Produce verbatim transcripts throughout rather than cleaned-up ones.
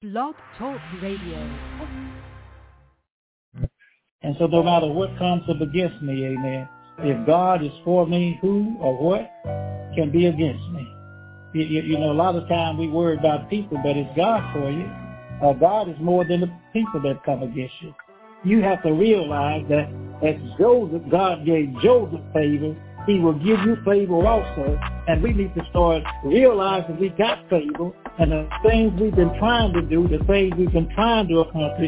Blog Talk Radio. And so no matter what comes up against me, amen, if God is for me, who or what can be against me? You, you, you know, a lot of times we worry about people, but it's God for you. Uh, God is more than the people that come against you. You have to realize that as Joseph, God gave Joseph favor, he will give you favor also. And we need to start realizing we got favor, and the things we've been trying to do, the things we've been trying to accomplish,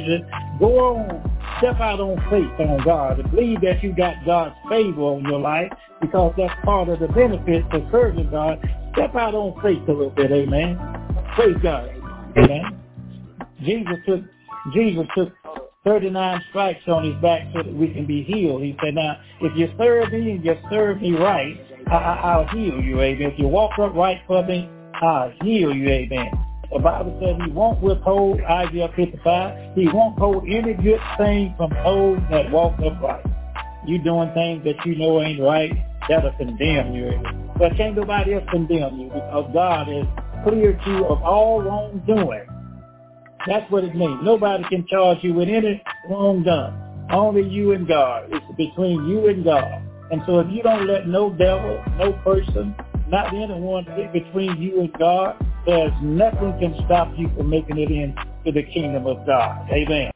go on, step out on faith on God, and believe that you got God's favor on your life, because that's part of the benefit for serving God. Step out on faith a little bit, amen. Praise God, amen. Jesus took, Jesus took thirty-nine stripes on his back so that we can be healed. He said, now, if you serve me and you serve me right, I, I, I'll heal you, amen. If you walk upright for me, I'll heal you, amen. The Bible says he won't withhold, Isaiah fifty-five, he won't hold any good thing from those that walk upright. You doing things that you know ain't right, that'll condemn you, amen. But can't nobody else condemn you, because God has cleared you of all wrongdoing. That's what it means. Nobody can charge you with any wrong done. Only you and God. It's between you and God. And so if you don't let no devil, no person, not anyone get between you and God, there's nothing can stop you from making it into the kingdom of God. Amen.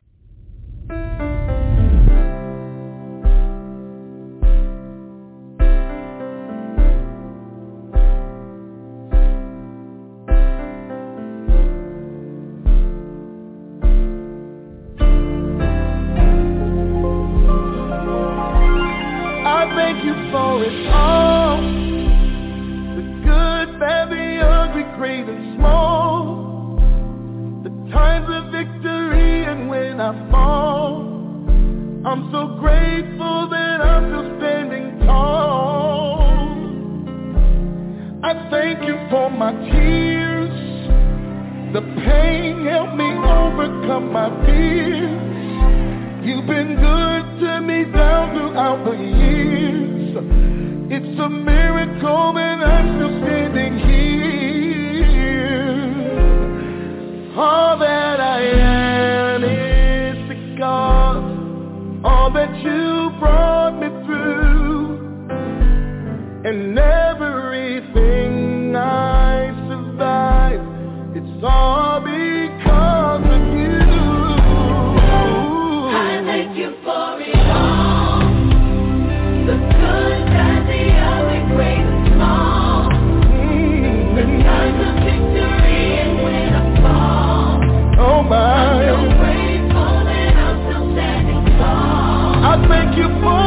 Thank you for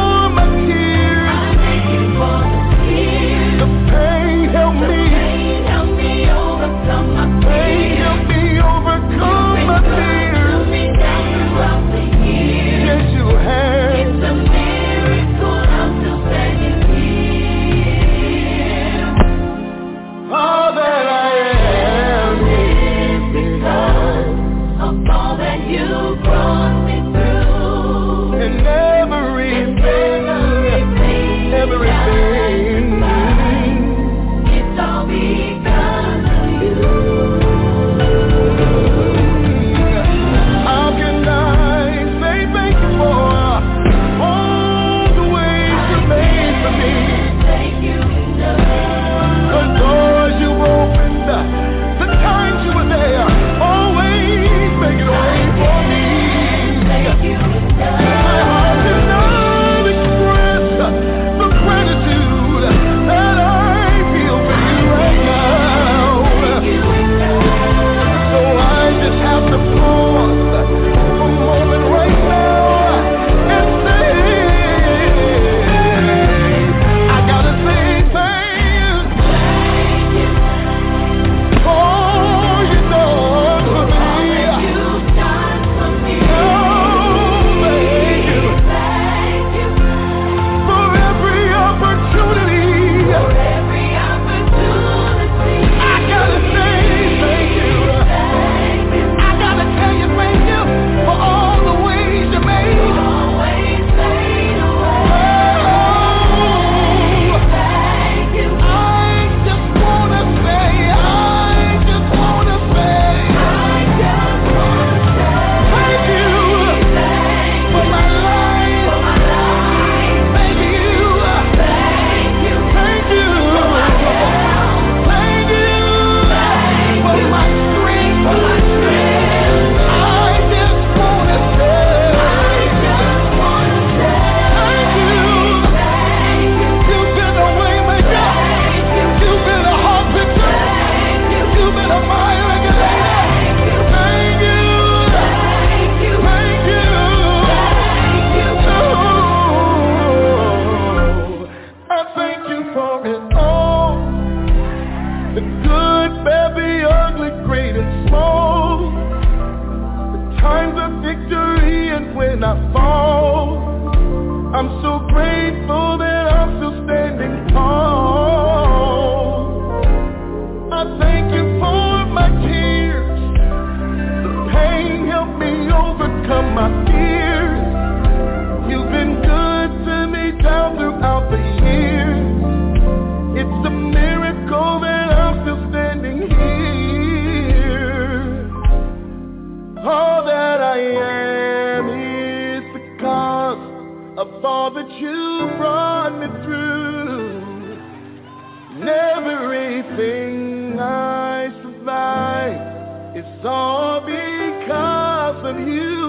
all because of you.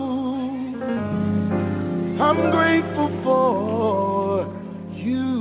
I'm grateful for you.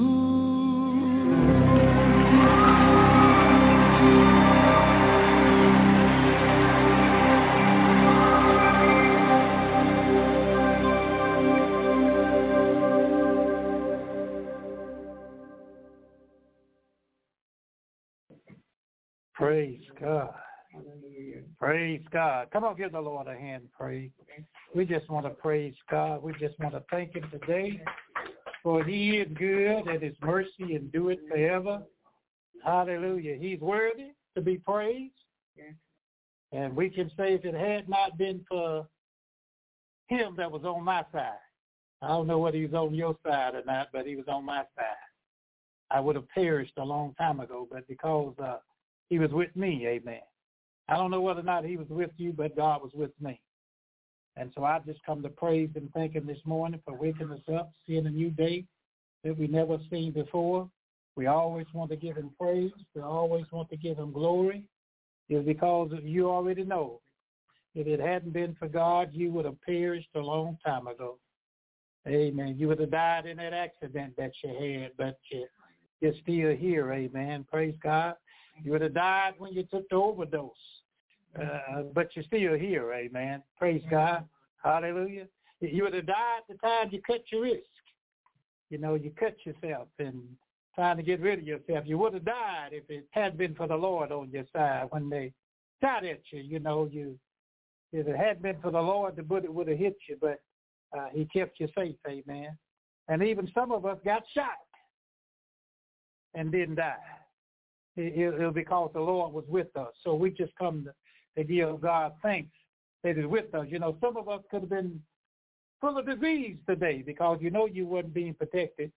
Praise God. Praise God. Come on, give the Lord a hand, praise. We just want to praise God. We just want to thank him today, for he is good and his mercy endureth forever. Hallelujah. He's worthy to be praised. And we can say if it had not been for him that was on my side, I don't know whether he was on your side or not, but he was on my side, I would have perished a long time ago. But because uh, he was with me, amen. I don't know whether or not he was with you, but God was with me. And so I just come to praise and thank him this morning for waking us up, seeing a new day that we never seen before. We always want to give him praise. We always want to give him glory. It's because you already know, if it hadn't been for God, you would have perished a long time ago. Amen. You would have died in that accident that you had, but you, you're still here. Amen. Praise God. You would have died when you took the overdose, uh, but you're still here, amen. Praise God. Hallelujah. You would have died the time you cut your wrist. You know, you cut yourself and trying to get rid of yourself. You would have died if it had been for the Lord on your side when they shot at you. You know, you if it had been for the Lord, the bullet would have hit you, but uh, he kept you safe, amen. And even some of us got shot and didn't die. It'll because the Lord was with us. So we just come to, to give God thanks that he's with us. You know, some of us could have been full of disease today because you know you wasn't being protected.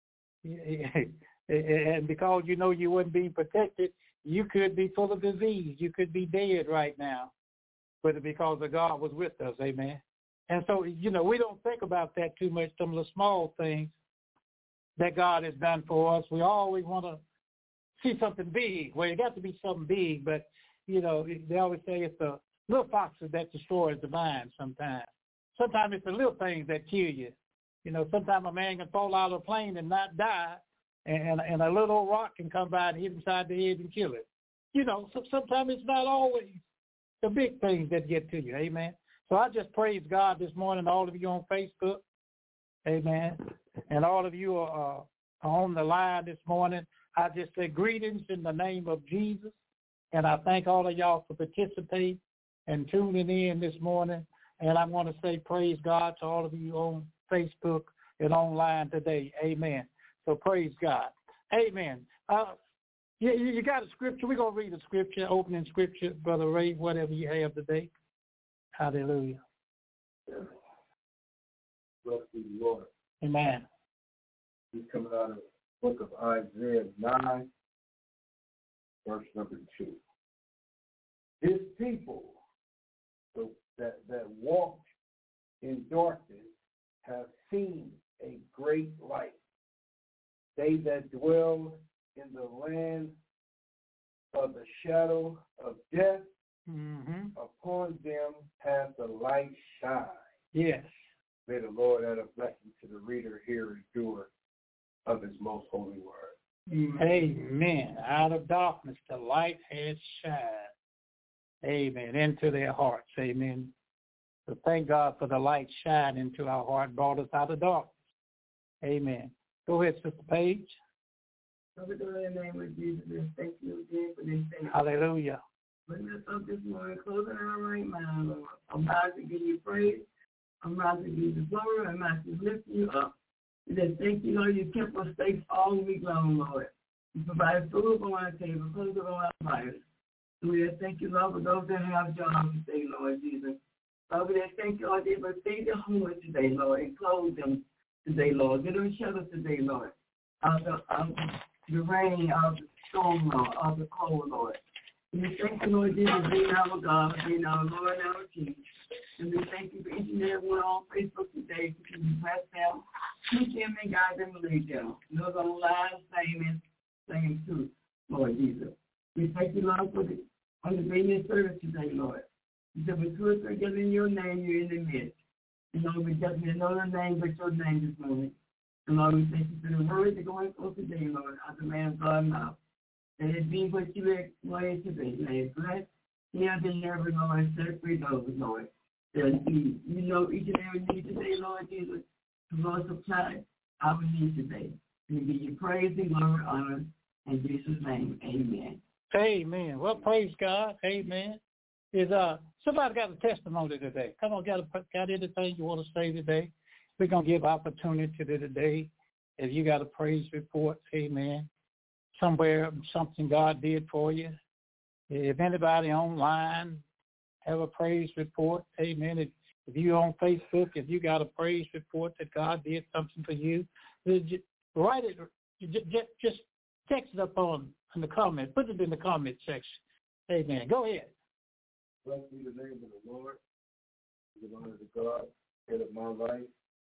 And because you know you wasn't being protected, you could be full of disease. You could be dead right now. But because of God was with us, amen. And so, you know, we don't think about that too much, some of the small things that God has done for us. We always want to see something big. Well, it got to be something big, but, you know, they always say it's the little foxes that destroys the vine sometimes. Sometimes it's the little things that kill you. You know, sometimes a man can fall out of a plane and not die, and, and a little rock can come by and hit him side the head and kill it. You know, so sometimes it's not always the big things that get to you, amen. So I just praise God this morning, all of you on Facebook, amen, and all of you are, uh, are on the line this morning. I just say greetings in the name of Jesus, and I thank all of y'all for participating and tuning in this morning. And I want to say praise God to all of you on Facebook and online today. Amen. So praise God. Amen. Uh, you, you got a scripture. We're going to read a scripture, opening scripture, Brother Ray, whatever you have today. Hallelujah. Bless you, Lord. Amen. He's coming out of the book of Isaiah nine, verse number two. His people so that, that walked in darkness have seen a great light. They that dwell in the land of the shadow of death, mm-hmm. upon them hath the light shine. Yes. May the Lord add a blessing to the reader, hearer, and doer of his most holy word. Amen. Out of darkness, the light has shined. Amen. Into their hearts. Amen. So thank God for the light shine into our heart, brought us out of darkness. Amen. Go ahead, Sister Paige. Father God, in the name of Jesus, thank you again for this day. Hallelujah. Bring us up this morning, closing our right mind, Lord. I'm about to give you praise. I'm about to give you glory. I'm about to lift you up. We just thank you, Lord. You kept us safe all week long, Lord. You provide food on our table, clothes on our fires. So we just thank you, Lord, for those that have jobs today, Lord Jesus. Lord, we just thank you, Lord, they will feed their homeless today, Lord, and clothe them today, Lord. Give them shelter today, Lord. Out of the, out of the rain, out of the storm, Lord, out of the cold, Lord. And we thank you, Lord Jesus, being our God, being our Lord and our King. And we thank you for each and every one on Facebook today. You can bless them, teach them, and guide them and lead them. Those on the line, same and same too, Lord Jesus. We thank you, Lord, for the on the radio service today, Lord. You said, with two or three together in your name, you're in the midst. And Lord, we just need another name but your name this morning. And Lord, we thank you for the words that are going forth today, Lord, out the man of God's mouth. That it be what you wanted to be. May it bless, heal, deliver, Lord, set free those, Lord. That you, you know each and every need today, Lord Jesus. Lord, supply our need today. We give you praise and glory, honor, in Jesus' name. Amen. Amen. Well, praise God. Amen. Is uh somebody got a testimony today? Come on, got a, got anything you want to say today? We're gonna give opportunity today. If you got a praise report, amen. Somewhere something God did for you. If anybody online have a praise report, amen. If, if you on Facebook, if you got a praise report that God did something for you, just write it. Just, just text it up on in the comment. Put it in the comment section. Amen. Go ahead. Blessed be the name of the Lord. Give honor to God, head of my life.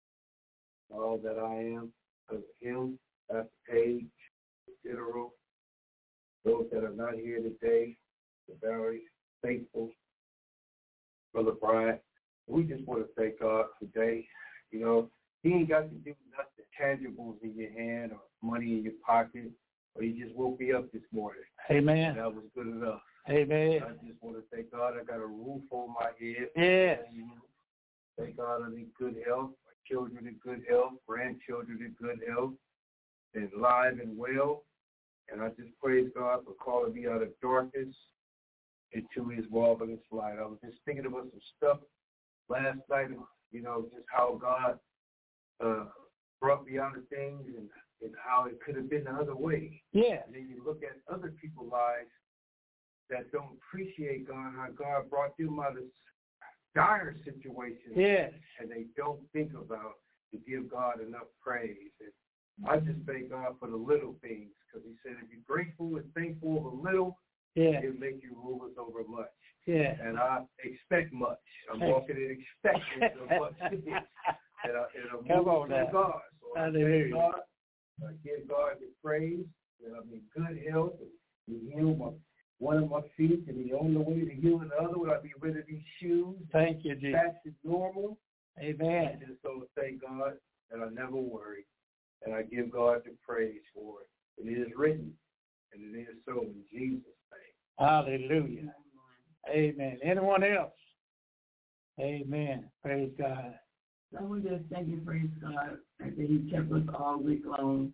All that I am of him, Pastor Page, General, those that are not here today, the very faithful, Brother Brian. We just want to thank God today. You know, he ain't got to do nothing tangibles in your hand or money in your pocket, but he just woke me up this morning. Amen. That was good enough. Amen. I just want to thank God I got a roof over my head. Yes. Thank God I'm in good health. My children in good health. Grandchildren in good health. And live and well. And I just praise God for calling me out of darkness into his marvelous light. I was just thinking about some stuff last night, you know, just how God uh, brought me out of things and, and how it could have been the other way. Yeah. And then you look at other people's lives that don't appreciate God, how God brought them out of dire situations. Yes. And they don't think about to give God enough praise. And I just thank God for the little things, because he said if you're grateful and thankful over little, yeah. he'll make you rulers over much. Yeah. And I expect much. I'm hey. walking in expecting so much. and, I, and I'm Come moving on now. to God. So I Hallelujah. thank God. I give God the praise that I'm in good health. And he healed my, one of my feet, and he on the way to healing the other one. I'll be rid of these shoes. Thank you, Jesus. Back to normal. Amen. I just so thank God that I never worry. And I give God the praise for it. It is written, and it is so in Jesus' name. Hallelujah. Amen. Anyone else? Amen. Praise God. I want to just thank you, praise God, that he kept us all week long.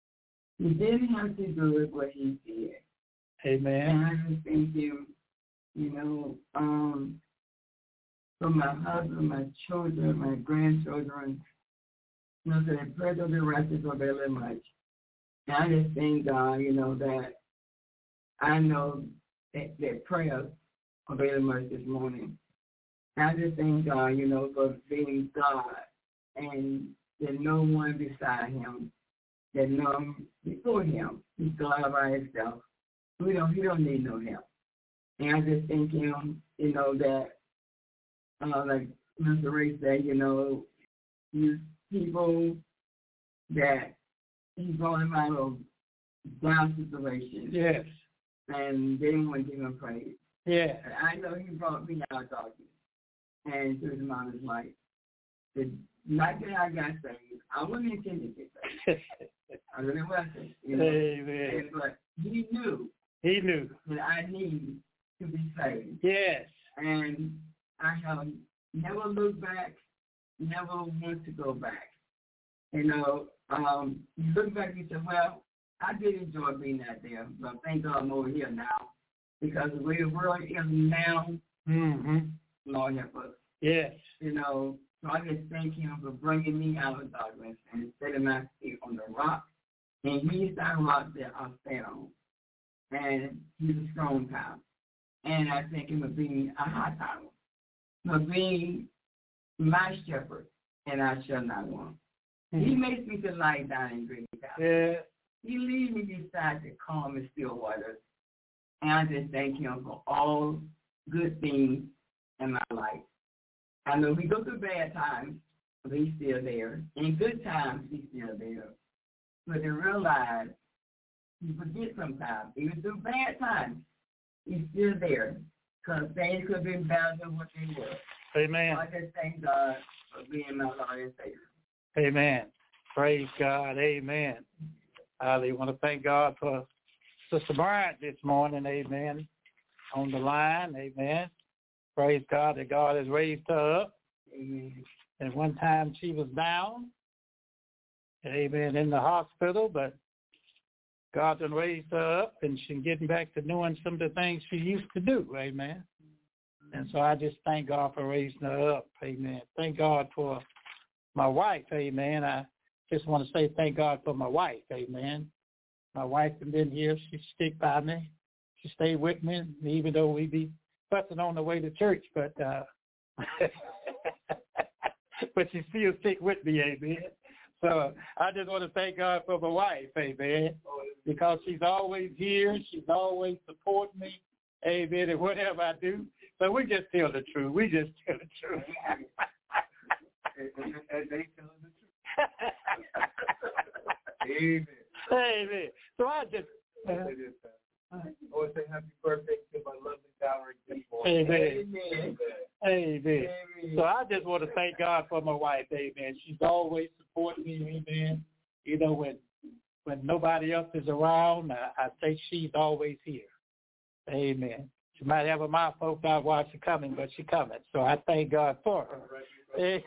He didn't have to do it, but he did. Amen. And I just thank you, you know, um, for my husband, my children, my grandchildren. You know, so the prayers of the righteous avail much. And I just thank God, you know, that I know that, that prayers avail much this morning. And I just thank God, you know, for being God, and there's no one beside him, there's none before him. He's God by himself. We don't, he don't need no help. And I just thank him, you know, that, uh, like Mister Ray said, you know, you people that he brought him out of down situations. Yes. And they didn't want to give him praise. Yeah. I know he brought me out of darkness and to his mama's life. The night that I got saved, I wasn't intended to get saved. I really wasn't. You know? Amen. And, but he knew. He knew. That I need to be saved. Yes. And I have never looked back, never want to go back. You know, um, you look back and you say, well, I did enjoy being out there, but thank God I'm over here now. Because the way the world is now, mm-hmm. Lord help us. Yes. You know, so I just thank him for bringing me out of darkness and setting my feet on the rock. And he's that rock that I stand on. And he's a strong tower. And I thank him for being a high tower, for being my shepherd, and I shall not want. Mm-hmm. He makes me to lie down in green pastures. Yeah. He leads me beside the calm and still waters. And I just thank him for all good things in my life. I know we go through bad times, but he's still there. In good times, he's still there. But to realize, you forget sometimes, even through bad times, he's still there. because things could have been better than what they were. Amen. So I just thank God for being my Lord and Savior. Amen. Praise God. Amen. I want to thank God for Sister Bryant this morning. Amen. On the line. Amen. Praise God that God has raised her up. Amen. And one time she was down. Amen. In the hospital, but God done raised her up and she's getting back to doing some of the things she used to do. Amen. And so I just thank God for raising her up. Amen. Thank God for my wife. Amen. I just want to say thank God for my wife. Amen. My wife has been here. She stick by me. She stayed with me, even though we be fussing on the way to church. But uh, but she still stick with me. Amen. So I just want to thank God for my wife. Amen. Because she's always here. She's always supporting me. Amen. And whatever I do. So we just tell the truth. We just tell the truth. And they telling the truth. Amen. Amen. So I just. Uh, I want to say happy birthday to my lovely Valerie people. Amen. Amen. Amen. Amen. So I just want to thank God for my wife. Amen. She's always supporting me. Amen. You know, when when nobody else is around, I, I say she's always here. Amen. She might have her mouth open out while she's coming, but she's coming. So I thank God for her.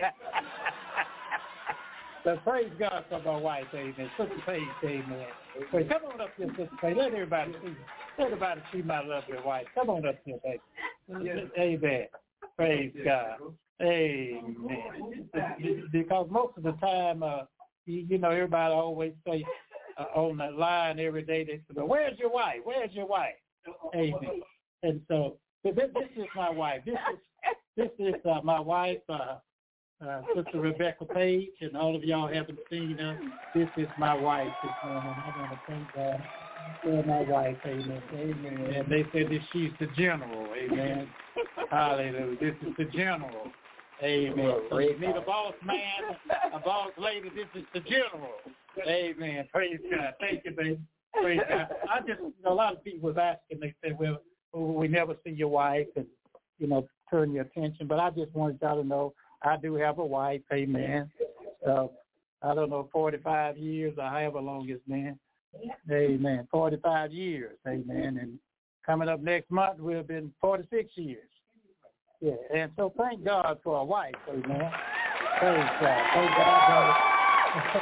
So praise God for my wife, amen. Sister Paige, amen. So come on up here, Sister Paige. Let everybody see. Let everybody see my lovely wife. Come on up here, baby. Yes. Amen. Praise God. Amen. Because most of the time, uh, you, you know, everybody always say uh, on the line every day, they say, well, where's your wife? Where's your wife? Amen. And so this, this is my wife. This is this is uh, my wife, uh, uh, Sister Rebecca Page, and all of y'all haven't seen her. This is my wife this morning. I want to thank God for my wife. Amen. Amen. And they said that she's the general. Amen. Hallelujah. This is the general. Amen. So you need a boss man, a boss lady. This is the general. Amen. Praise God. Thank you, baby. Praise God. I just, you know, a lot of people was asking, they said, well, we never see your wife and, you know, turn your attention. But I just wanted y'all to know I do have a wife. Amen. So I don't know, forty-five years or however long it's been. Amen. forty-five years. Amen. And coming up next month, we'll have been forty-six years. Yeah. And so thank God for a wife. Amen. Praise God. Thank God for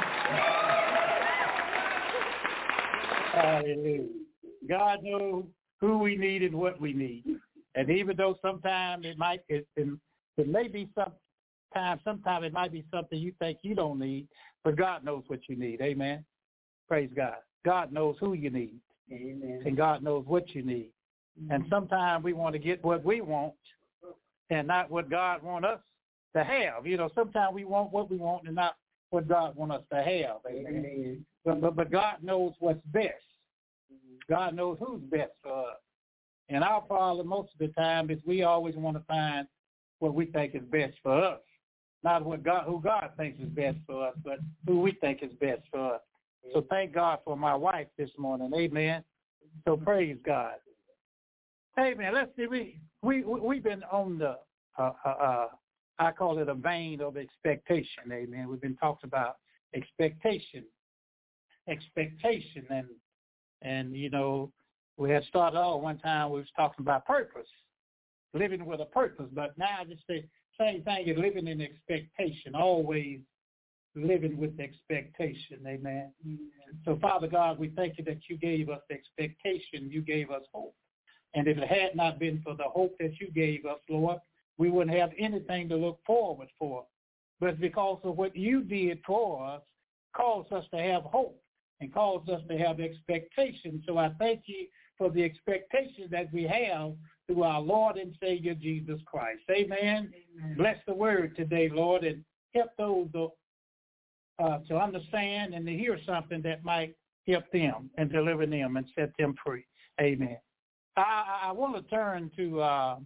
Hallelujah. God knows who we need and what we need. And even though sometimes it might, it, it, it may be sometimes, sometimes it might be something you think you don't need, but God knows what you need. Amen. Praise God. God knows who you need. Amen. And God knows what you need. Mm-hmm. And sometimes we want to get what we want and not what God wants us to have. You know, sometimes we want what we want and not what God wants us to have. Amen. Amen. But, but, but God knows what's best. God knows who's best for us. And our problem most of the time is we always want to find what we think is best for us. Not what God, who God thinks is best for us, but who we think is best for us. So thank God for my wife this morning. Amen. So praise God. Amen. Let's see. We, we, we've been on the, uh, uh, uh, I call it a vein of expectation. Amen. We've been talking about expectation. Expectation. And, and you know, we had started off one time, we was talking about purpose, living with a purpose. But now I just say same thing is living in expectation, always living with expectation. Amen. Amen. So, Father God, we thank you that you gave us expectation. You gave us hope. And if it had not been for the hope that you gave us, Lord, we wouldn't have anything to look forward for. But because of what you did for us, caused us to have hope and caused us to have expectation. So I thank you for the expectation that we have through our Lord and Savior, Jesus Christ. Amen. Amen. Bless the word today, Lord, and help those uh, to understand and to hear something that might help them and deliver them and set them free. Amen. I, I want to turn to uh,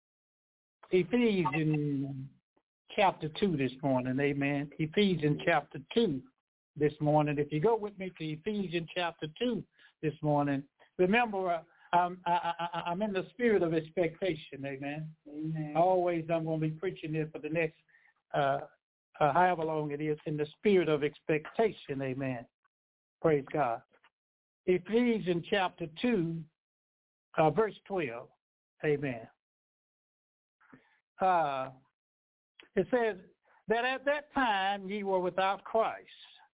Ephesians chapter two this morning. Amen. Ephesians chapter two this morning. If you go with me to Ephesians chapter two this morning, remember, uh, I'm, I, I, I'm in the spirit of expectation, amen. Amen. Always I'm going to be preaching this for the next, uh, uh, however long it is, in the spirit of expectation, amen. Praise God. Ephesians chapter two, uh, verse twelve, amen. Uh, it says that at that time ye were without Christ,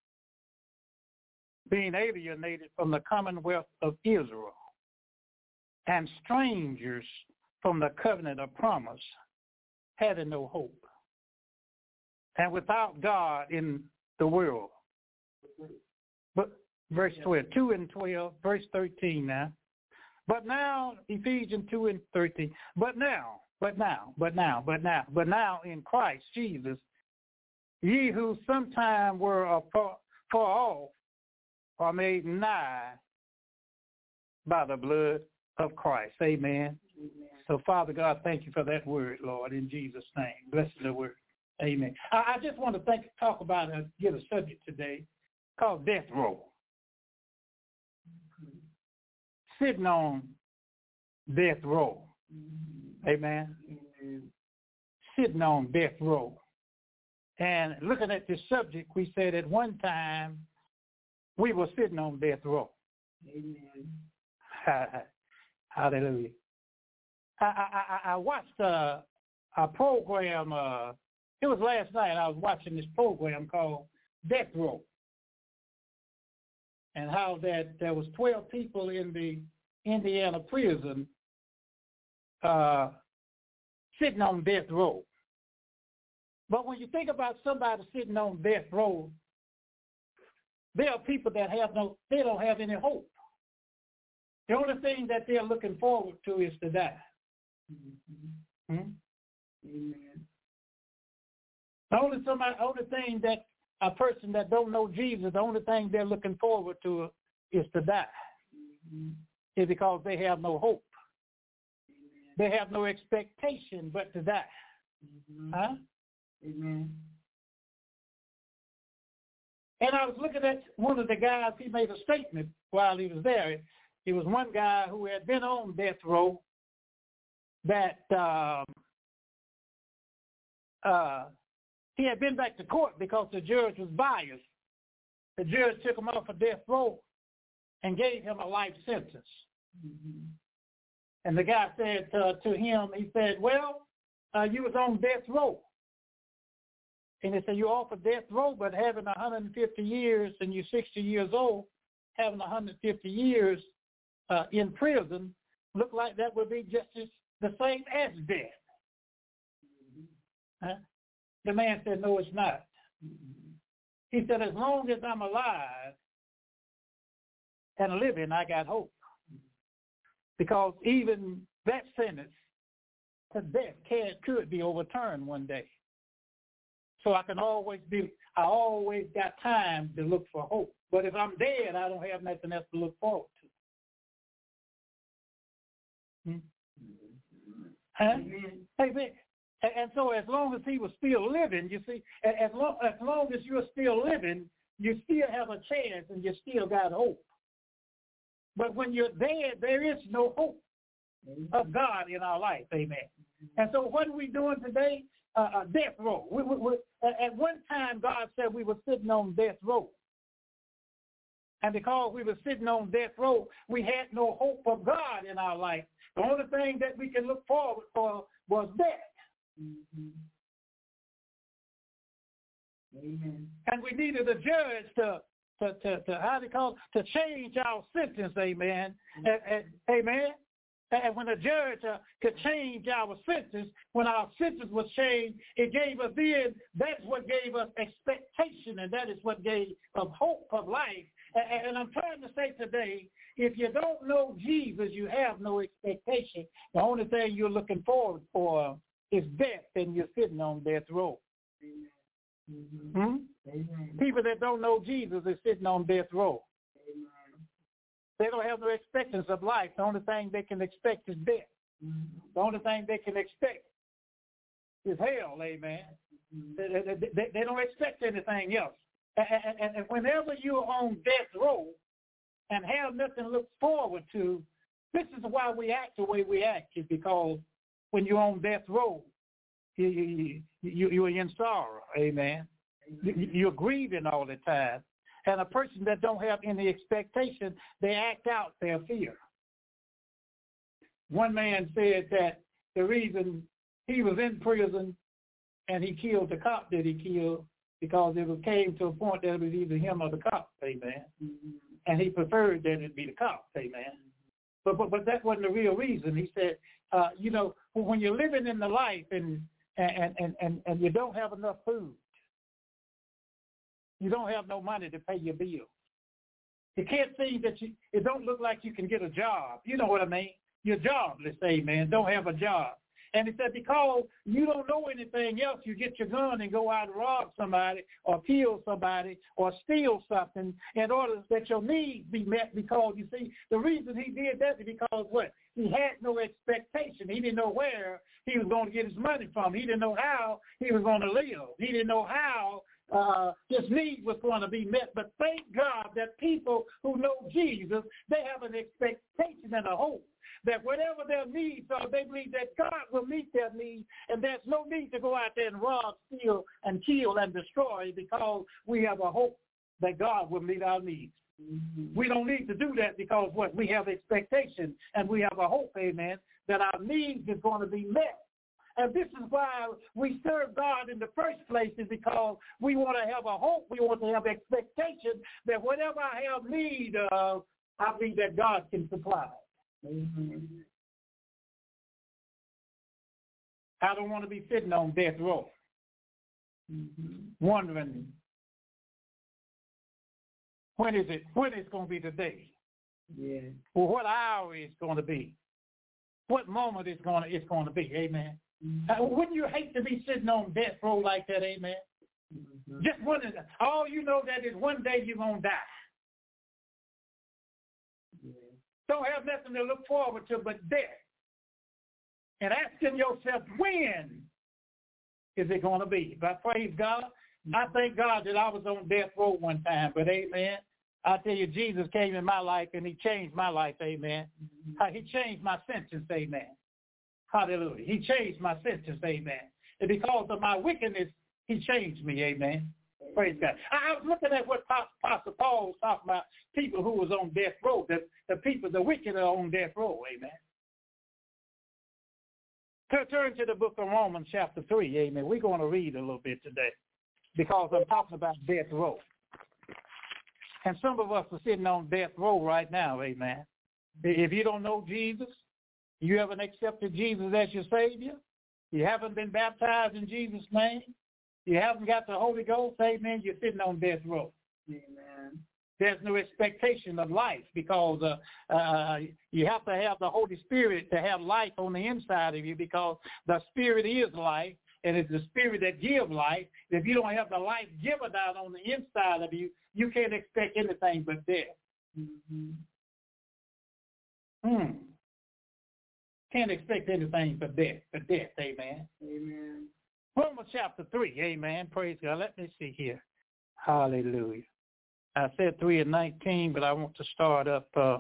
being alienated from the commonwealth of Israel, and strangers from the covenant of promise, having no hope, and without God in the world. But verse twelve, two and twelve, verse thirteen now. But now, Ephesians two and thirteen, but now, but now, but now, but now, but now in Christ Jesus, ye who sometime were afar, far off are made nigh by the blood of Christ. Amen. Amen. So, Father God, thank you for that word, Lord, in Jesus' name. Bless the word. Amen. I, I just want to think, talk about and give a subject today called death row. Mm-hmm. Sitting on death row. Mm-hmm. Amen. Mm-hmm. Sitting on death row. And looking at this subject, we said at one time we were sitting on death row. Amen. Hallelujah. I, I, I watched uh, a program, uh, it was last night, I was watching this program called Death Row. And how that there was twelve people in the Indiana prison uh, sitting on death row. But when you think about somebody sitting on death row, there are people that have no, they don't have any hope. The only thing that they're looking forward to is to die. Mm-hmm. Hmm? Amen. The only somebody, only thing that a person that don't know Jesus, the only thing they're looking forward to is to die. Mm-hmm. It's because they have no hope. Amen. They have no expectation but to die. Mm-hmm. Huh? Amen. And I was looking at one of the guys, he made a statement while he was there. It was one guy who had been on death row that um, uh, he had been back to court because the judge was biased. The judge took him off of death row and gave him a life sentence. Mm-hmm. And the guy said uh, to him, he said, well, uh, you was on death row. And he said, you're off of death row, but having one hundred fifty years and you're sixty years old, having one hundred fifty years uh, in prison, look like that would be just as the same as death. Mm-hmm. Huh? The man said, no, it's not. Mm-hmm. He said, as long as I'm alive and living, I got hope. Because even that sentence to death can, could be overturned one day. So I can always be, I always got time to look for hope. But if I'm dead, I don't have nothing else to look forward to. Hmm? Huh? Amen. And, and so as long as he was still living, you see, as long, as long as you're still living, you still have a chance and you still got hope. But when you're dead, there is no hope of God in our life. Amen. And so what are we doing today? Uh, uh, death row. We, we, we, at one time, God said we were sitting on death row. And because we were sitting on death row, we had no hope of God in our life. The only thing that we could look forward for was death. Mm-hmm. Amen. And we needed a judge to, to, to, to how do you call it, to change our sentence, amen. Mm-hmm. And, and, amen. And when a judge uh, could change our sentence, when our sentence was changed, it gave us then, that's what gave us expectation, and that is what gave us hope of life. And, and I'm trying to say today, if you don't know Jesus, you have no expectation. The only thing you're looking forward for is death, and you're sitting on death row. Mm-hmm. Hmm? Amen. People that don't know Jesus are sitting on death row. Amen. They don't have no expectancy of life. The only thing they can expect is death. Mm-hmm. The only thing they can expect is hell, amen. Mm-hmm. They, they, they, they don't expect anything else. And, and, and whenever you're on death row and have nothing to look forward to, This is why we act the way we act, is because when you're on death row, you, you, you, you're in sorrow, amen. You're grieving all the time. And a person that don't have any expectation, they act out their fear. One man said that the reason he was in prison and he killed the cop that he killed because it was came to a point that it was either him or the cop, amen. Mm-hmm. And he preferred that it be the cop, amen. But but but that wasn't the real reason. He said, uh, you know, when you're living in the life and and, and, and, and you don't have enough food, you don't have no money to pay your bills. You can't see that you, it don't look like you can get a job. You know what I mean? You're jobless, amen, don't have a job. And he said, because you don't know anything else, you get your gun and go out and rob somebody or kill somebody or steal something in order that your needs be met, because, you see, the reason he did that is because what? He had no expectation. He didn't know where he was going to get his money from. He didn't know how he was going to live. He didn't know how uh, his need was going to be met. But thank God that people who know Jesus, they have an expectation and a hope that whatever their needs are, they believe that God will meet their needs, and there's no need to go out there and rob, steal, and kill and destroy, because we have a hope that God will meet our needs. Mm-hmm. We don't need to do that because what? We have expectation, and we have a hope, amen, that our needs is going to be met. And this is why we serve God in the first place, is because we want to have a hope, we want to have expectation that whatever I have need of, I believe that God can supply. Mm-hmm. I don't want to be sitting on death row, mm-hmm. wondering when is it, when it's going to be the day, yeah, or what hour it's going to be, what moment it's going to it's going to be, amen. Mm-hmm. Uh, wouldn't you hate to be sitting on death row like that, amen? Mm-hmm. Just wondering, all you know that is one day you're going to die. Yeah. Don't have nothing to look forward to but death. And asking yourself, when is it going to be? But praise God, I thank God that I was on death row one time. But amen, I tell you, Jesus came in my life and he changed my life, amen. Mm-hmm. He changed my sentence, amen. Hallelujah. He changed my sentence, amen. And because of my wickedness, he changed me, amen. Praise God. I was looking at what Apostle Paul was talking about, people who was on death row, the, the people, the wicked are on death row, amen. Turn to the book of Romans chapter three, amen. We're going to read a little bit today because I'm talking about death row. And some of us are sitting on death row right now, amen. If you don't know Jesus, you haven't accepted Jesus as your Savior, you haven't been baptized in Jesus' name, you haven't got the Holy Ghost, amen, you're sitting on death row. Amen. There's no expectation of life because uh, uh, you have to have the Holy Spirit to have life on the inside of you, because the Spirit is life, and it's the Spirit that gives life. If you don't have the life given out on the inside of you, you can't expect anything but death. Mm-hmm. Hmm. Can't expect anything but death, but death, amen. Amen. Romans chapter three, amen. Praise God. Let me see here. Hallelujah. I said three and nineteen, but I want to start up. Uh,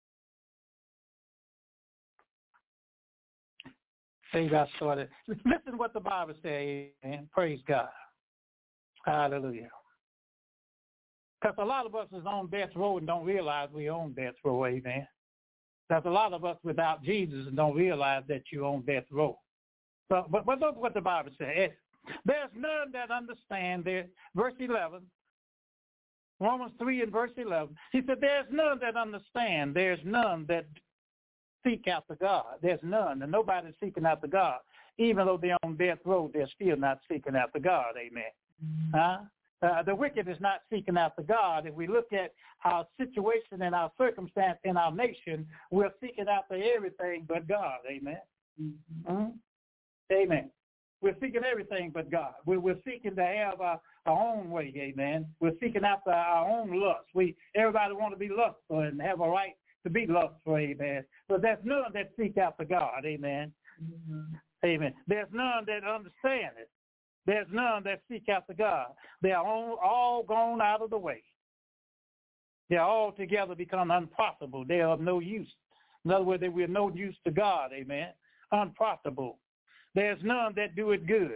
say I started. Listen what the Bible says, amen. Praise God. Hallelujah. Because a lot of us is on death row and don't realize we're on death row, amen. There's a lot of us without Jesus and don't realize that you're on death row. So, but, but look what the Bible says. There's none that understand. There, verse eleven, Romans three and verse eleven. He said, there's none that understand. There's none that seek after God. There's none, and nobody's seeking after God. Even though they're on death row, they're still not seeking after God, amen. Mm-hmm. Huh? Uh, the wicked is not seeking after God. If we look at our situation and our circumstance in our nation, we're seeking after everything but God, amen. Mm-hmm. Mm-hmm. Amen. We're seeking everything but God. We're, we're seeking to have our, our own way, amen. We're seeking after our own lust. We Everybody want to be lustful and have a right to be lustful, amen. But there's none that seek after God, amen. Mm-hmm. Amen. There's none that understand it. There's none that seek after God. They are all, all gone out of the way. They are all together become unprofitable. They are of no use. In other words, they were no use to God, amen, unprofitable. There's none that do it good.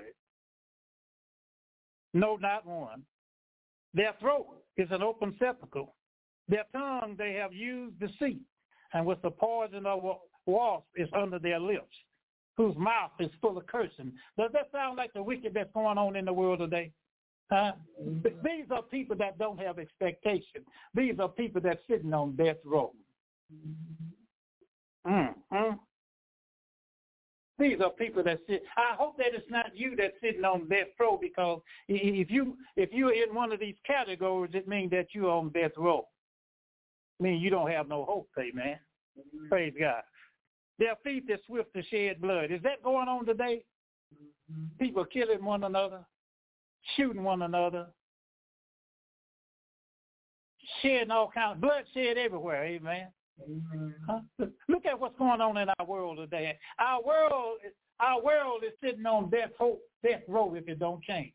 No, not one. Their throat is an open sepulchre. Their tongue they have used deceit, and with the poison of a wasp is under their lips, whose mouth is full of cursing. Does that sound like the wicked that's going on in the world today? Huh? These are people that don't have expectation. These are people that's sitting on death row. Mm-hmm. These are people that sit. I hope that it's not you that's sitting on death row, because if you if you're in one of these categories, it means that you're on death row. I mean, you don't have no hope, amen. Mm-hmm. Praise God. Their feet is swift to shed blood. Is that going on today? Mm-hmm. People killing one another, shooting one another, shedding all kinds of blood shed everywhere, amen. Amen. Huh? Look at what's going on in our world today. Our world, our world is sitting on death row, death row if it don't change.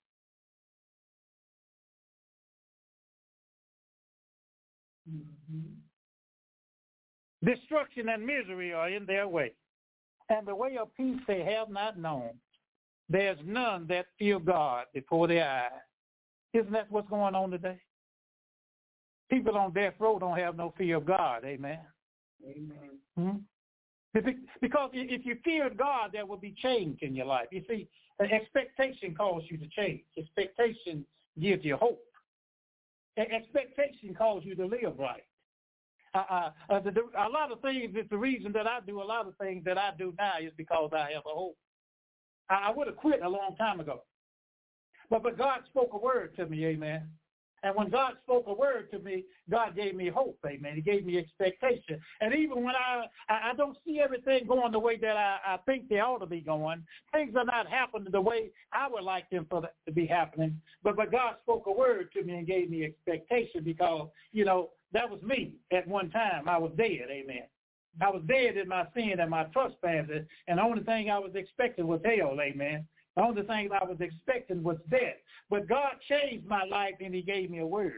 Mm-hmm. Destruction and misery are in their way, and the way of peace they have not known. There's none that fear God before their eyes. Isn't that what's going on today? People on death row don't have no fear of God, amen. Amen. Hmm? Because if you feared God, there will be change in your life. You see, expectation calls you to change. Expectation gives you hope. Expectation calls you to live right. Uh, uh, the, the, a lot of things, it's the reason that I do a lot of things that I do now is because I have a hope. I, I would have quit a long time ago. But, but God spoke a word to me, amen. And when God spoke a word to me, God gave me hope, amen. He gave me expectation. And even when I I, I don't see everything going the way that I, I think they ought to be going, things are not happening the way I would like them for the, to be happening. But, but God spoke a word to me and gave me expectation because, you know, that was me at one time. I was dead, amen. I was dead in my sin and my trespasses, and the only thing I was expecting was hell, amen. The only thing I was expecting was death. But God changed my life, and he gave me a word.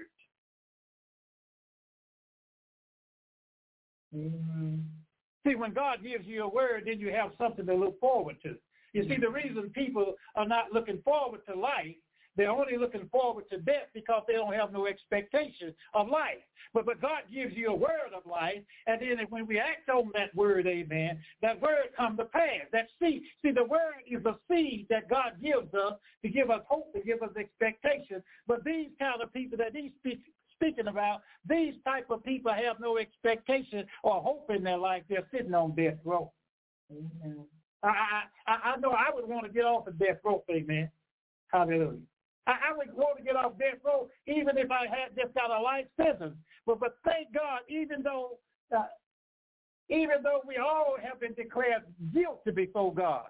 Mm-hmm. See, when God gives you a word, then you have something to look forward to. You see, the reason people are not looking forward to life, they're only looking forward to death because they don't have no expectation of life. But but God gives you a word of life, and then when we act on that word, amen, that word comes to pass. That seed, see, the word is a seed that God gives us to give us hope, to give us expectation. But these kind of people that he's speak, speaking about, these type of people have no expectation or hope in their life. They're sitting on death row. Amen. I, I, I know I would want to get off of death row, amen. Hallelujah. I would want to get off death row even if I had just got a life sentence. But but thank God, even though uh, even though we all have been declared guilty before God.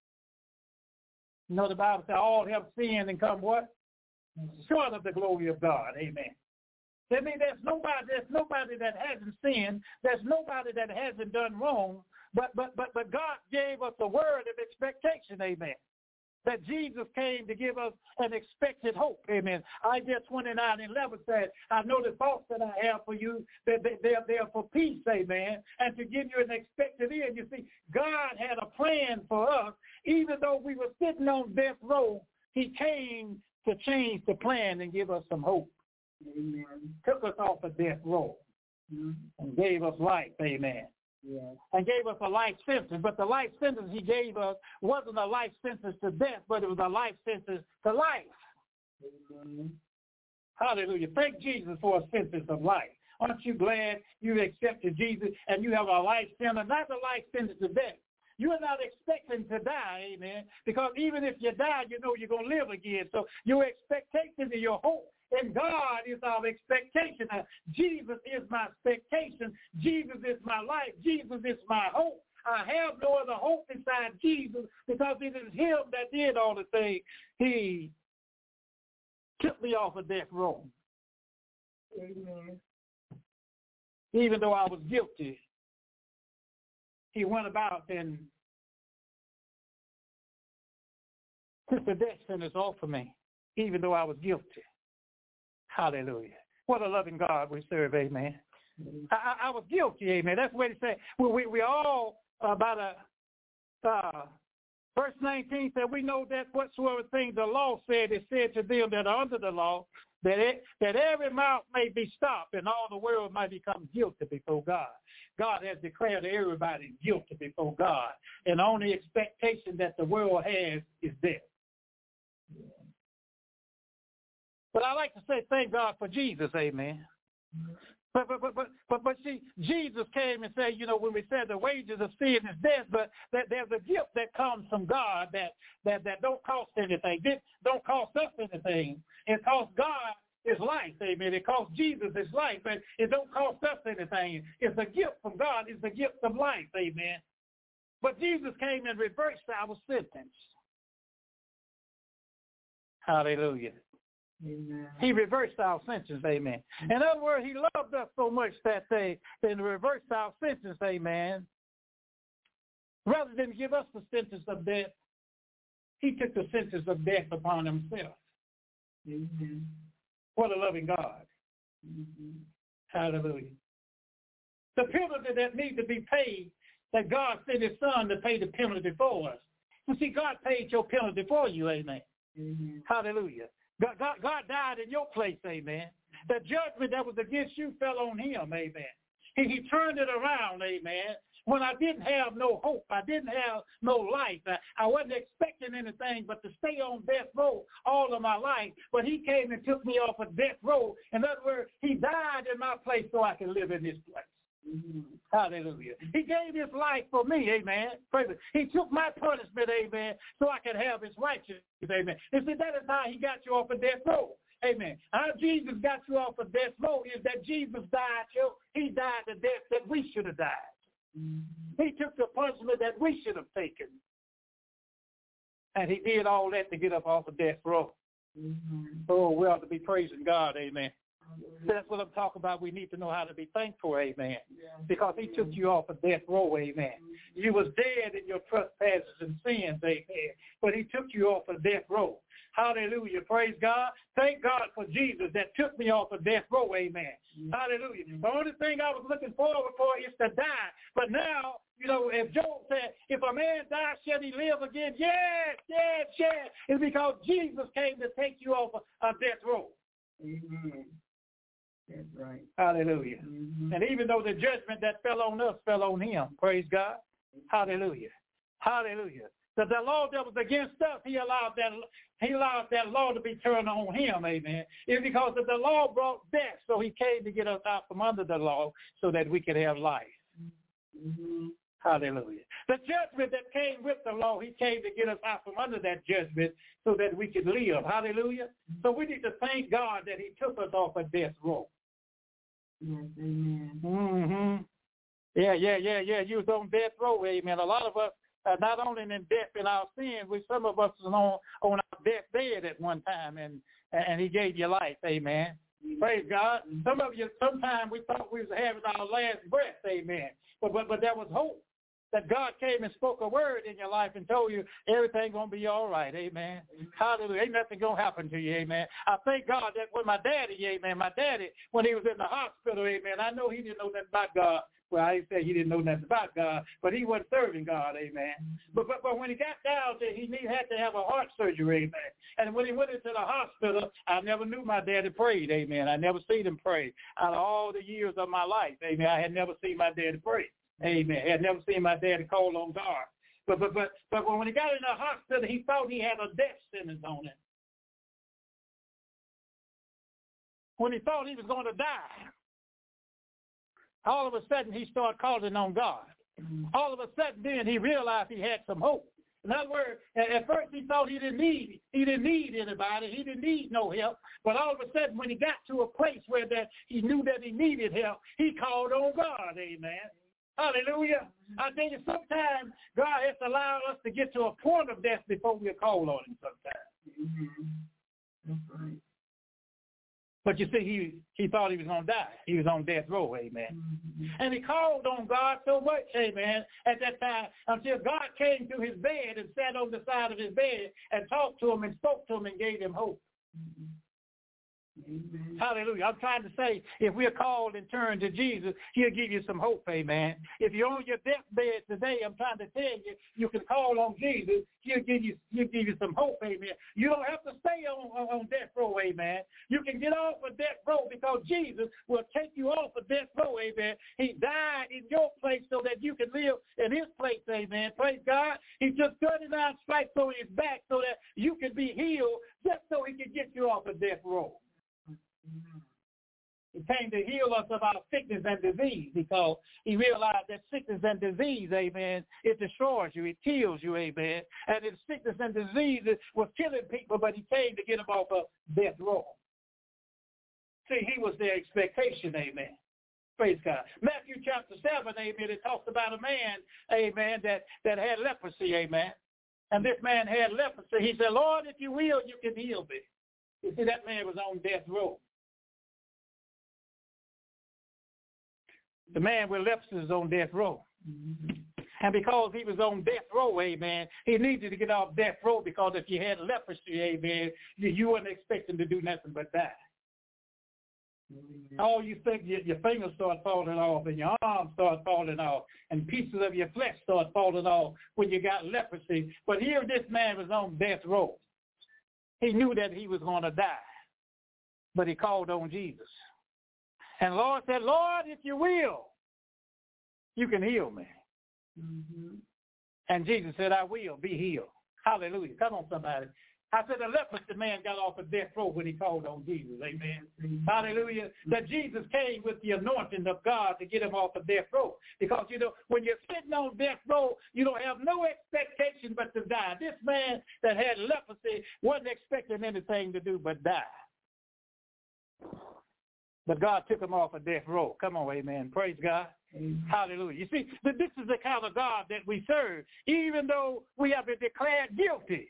You know, the Bible says all have sinned and come what? Short of the glory of God. Amen. That means there's nobody, there's nobody that hasn't sinned. There's nobody that hasn't done wrong. But but but but God gave us a word of expectation. Amen. That Jesus came to give us an expected hope. Amen. Isaiah twenty-nine eleven said, I know the thoughts that I have for you, that they're there for peace, amen, and to give you an expected end. You see, God had a plan for us. Even though we were sitting on death row, he came to change the plan and give us some hope. Amen. Took us off of death row mm-hmm. and gave us life, amen. Yes. And gave us a life sentence. But the life sentence he gave us wasn't a life sentence to death, but it was a life sentence to life. Mm-hmm. Hallelujah. Thank Jesus for a sentence of life. Aren't you glad you accepted Jesus and you have a life sentence, not a life sentence to death? You are not expecting to die, amen, because even if you die, you know you're going to live again. So your expectation and your hope and God is our expectation. Now, Jesus is my expectation. Jesus is my life. Jesus is my hope. I have no other hope inside Jesus because it is him that did all the things. He took me off of death row. Amen. Even though I was guilty, he went about and took the death sentence off of me, even though I was guilty. Hallelujah. What a loving God we serve, amen. I, I was guilty, amen. That's what he said. We, we, we all, uh, by the, uh, verse nineteen said, we know that whatsoever things the law said, is said to them that are under the law, that it, that every mouth may be stopped and all the world might become guilty before God. God has declared everybody guilty before God, and the only expectation that the world has is death. But I like to say thank God for Jesus, amen. But but but but but, but see, Jesus came and said, you know, when we said the wages of sin is death, but that there's a gift that comes from God that that, that don't cost anything. It don't cost us anything. It costs God his life, amen. It costs Jesus his life, but it don't cost us anything. It's a gift from God. It's a gift of life, amen. But Jesus came and reversed our sentence. Hallelujah. Amen. He reversed our sentence, amen. In other words, he loved us so much that they, they reversed our sentence, amen. Rather than give us the sentence of death, he took the sentence of death upon himself. Amen. What a loving God. Mm-hmm. Hallelujah. The penalty that needs to be paid, that God sent his son to pay the penalty for us. You see, God paid your penalty for you, amen. Mm-hmm. Hallelujah. God, God, God died in your place, amen. The judgment that was against you fell on him, amen. He, he turned it around, amen. When I didn't have no hope, I didn't have no life. I, I wasn't expecting anything but to stay on death row all of my life. But he came and took me off of death row. In other words, he died in my place so I can live in this place. Mm-hmm. Hallelujah. He gave his life for me, amen. Praise it. He took my punishment, amen, so I can have his righteousness, amen. And see, that is how he got you off of death row. Amen. How Jesus got you off of death row is that Jesus died, you. He died the death that we should have died. Mm-hmm. He took the punishment that we should have taken. And he did all that to get up off of death row. Mm-hmm. Oh, we ought to be praising God, amen. Mm-hmm. That's what I'm talking about. We need to know how to be thankful, amen. Yeah. Because he took you off of death row, amen. Mm-hmm. You was dead in your trespasses and sins, amen. But he took you off of death row. Hallelujah. Praise God. Thank God for Jesus that took me off of death row. Amen. Mm-hmm. Hallelujah. The only thing I was looking forward for is to die. But now, you know, if Job said, if a man die, shall he live again? Yes, yes, yes. It's because Jesus came to take you off of, of death row. Mm-hmm. That's right. Hallelujah. Mm-hmm. And even though the judgment that fell on us fell on him, praise God. Hallelujah. Hallelujah. That the law that was against us, he allowed that he allowed that law to be turned on him, amen. It's because of the law brought death, so he came to get us out from under the law so that we could have life. Mm-hmm. Hallelujah. The judgment that came with the law, he came to get us out from under that judgment so that we could live. Hallelujah. So we need to thank God that he took us off of death row. Yes, amen. Mm-hmm. Yeah, yeah, yeah, yeah. You was on death row, amen. A lot of us, Uh, not only in death in our sins, we some of us was on on our deathbed at one time, and and he gave you life, amen. Mm-hmm. Praise God. Some of you, sometimes we thought we was having our last breath, amen. But but but there was hope that God came and spoke a word in your life and told you everything gonna be all right, amen. Mm-hmm. Hallelujah. Ain't nothing gonna happen to you, amen. I thank God that when my daddy, amen, my daddy, when he was in the hospital, amen, I know he didn't know nothing about God. Well, I didn't say he didn't know nothing about God, but he wasn't serving God, amen. But but, but when he got down there, he need, had to have a heart surgery, amen. And when he went into the hospital, I never knew my daddy prayed, amen. I never seen him pray. Out of all the years of my life, amen, I had never seen my daddy pray, amen. I had never seen my daddy call on God. But but but but when he got in the hospital, he thought he had a death sentence on him. When he thought he was going to die, all of a sudden, he started calling on God. All of a sudden, then he realized he had some hope. In other words, at first he thought he didn't need he didn't need anybody. He didn't need no help. But all of a sudden, when he got to a place where that he knew that he needed help, he called on God. Amen. Hallelujah. I tell you, sometimes God has to allow us to get to a point of death before we call on him sometimes. Mm-hmm. That's right. But you see, he, he thought he was going to die. He was on death row, amen. Mm-hmm. And he called on God so much, amen, at that time until God came to his bed and sat on the side of his bed and talked to him and spoke to him and gave him hope. Mm-hmm. Amen. Hallelujah. I'm trying to say, if we're called and turn to Jesus, he'll give you some hope, amen. If you're on your deathbed today, I'm trying to tell you, you can call on Jesus. He'll give you, he'll give you some hope, amen. You don't have to stay on, on, on death row, amen. You can get off of death row because Jesus will take you off of death row, amen. He died in your place so that you can live in his place, amen. Praise God. He took thirty-nine stripes on his back so that you can be healed, just so he can get you off of death row. He came to heal us of our sickness and disease because he realized that sickness and disease, amen, it destroys you, it kills you, amen. And if sickness and disease was killing people, but he came to get them off of death row. See, he was their expectation, amen. Praise God. Matthew chapter seven, amen, it talks about a man, amen, that, that had leprosy, amen. And this man had leprosy. He said, Lord, if you will, you can heal me. You see, that man was on death row. The man with leprosy is on death row. Mm-hmm. And because he was on death row, amen, he needed to get off death row because if you had leprosy, amen, you, you weren't expecting to do nothing but die. Mm-hmm. All you think, your, your fingers start falling off and your arms start falling off and pieces of your flesh start falling off when you got leprosy. But here this man was on death row. He knew that he was going to die, but he called on Jesus. And Lord said, Lord, if you will, you can heal me. Mm-hmm. And Jesus said, I will be healed. Hallelujah. Come on, somebody. I said the leprosy man got off of death row when he called on Jesus. Amen. Mm-hmm. Hallelujah. That Jesus came with the anointing of God to get him off of death row. Because, you know, when you're sitting on death row, you don't have no expectation but to die. This man that had leprosy wasn't expecting anything to do but die. But God took him off of death row. Come on, amen. Praise God. Amen. Hallelujah. You see, this is the kind of God that we serve, even though we have been declared guilty.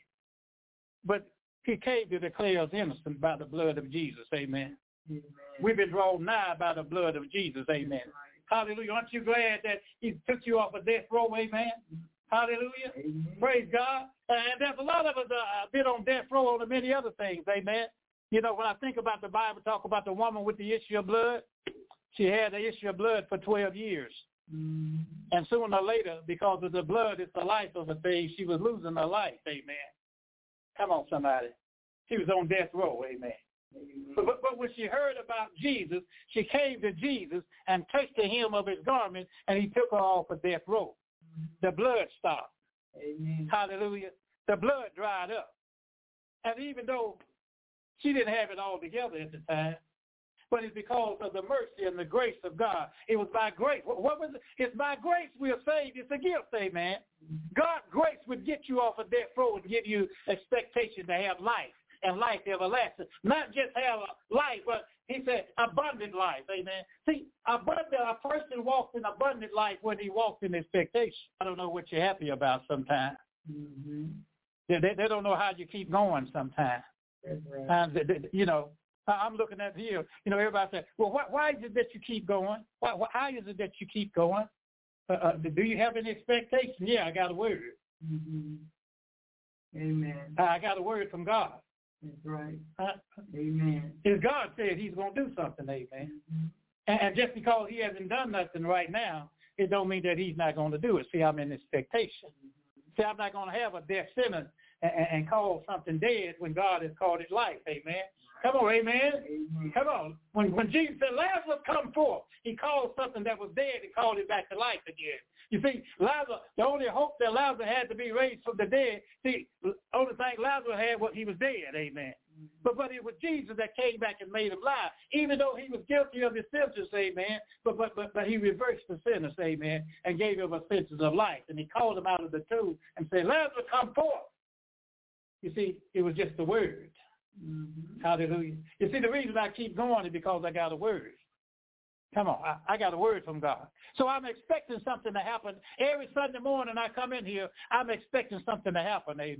But he came to declare us innocent by the blood of Jesus. Amen. Amen. We've been drawn nigh by the blood of Jesus. Amen. Right. Hallelujah. Aren't you glad that he took you off of death row? Amen. Hallelujah. Amen. Praise God. And there's a lot of us uh, been on death row on many other things. Amen. You know, when I think about the Bible, talk about the woman with the issue of blood, she had the issue of blood for twelve years. Mm-hmm. And sooner or later, because of the blood, it's the life of a thing, she was losing her life. Amen. Come on, somebody. She was on death row. Amen. Amen. But, but, but when she heard about Jesus, she came to Jesus and touched the hem of his garment, and he took her off of death row. Mm-hmm. The blood stopped. Amen. Hallelujah. The blood dried up. And even though she didn't have it all together at the time, but it's because of the mercy and the grace of God. It was by grace. What was it? It's by grace we are saved. It's a gift, amen. God's grace would get you off of death row and give you expectation to have life and life everlasting. Not just have a life, but he said abundant life, amen. See, abundant, a person walks in abundant life when he walks in expectation. I don't know what you're happy about sometimes. Mm-hmm. They, they, they don't know how you keep going sometimes. Right. Um, you know, I'm looking at here. You know, everybody says, "Well, why, why is it that you keep going? Why, why, how is it that you keep going? Uh, uh, do you have any expectation?" Yeah, I got a word. Mm-hmm. Amen. I got a word from God. That's right. Uh, Amen. If God said He's going to do something, amen. Mm-hmm. And, and just because He hasn't done nothing right now, it don't mean that He's not going to do it. See, I'm in expectation. Mm-hmm. See, I'm not going to have a death sentence and, and call something dead when God has called it life. Amen. Come on, amen. Amen. Come on. When when Jesus said, Lazarus, come forth, he called something that was dead and called it back to life again. You see, Lazarus, the only hope that Lazarus had to be raised from the dead, see, the only thing Lazarus had was he was dead, amen. Mm-hmm. But but it was Jesus that came back and made him alive, even though he was guilty of his sentence, amen. But but but but he reversed the sentence, amen, and gave him a sentence of life. And he called him out of the tomb and said, Lazarus, come forth. You see, it was just a word. Mm-hmm. Hallelujah. You see, the reason I keep going is because I got a word. Come on, I, I got a word from God. So I'm expecting something to happen. Every Sunday morning I come in here, I'm expecting something to happen, amen.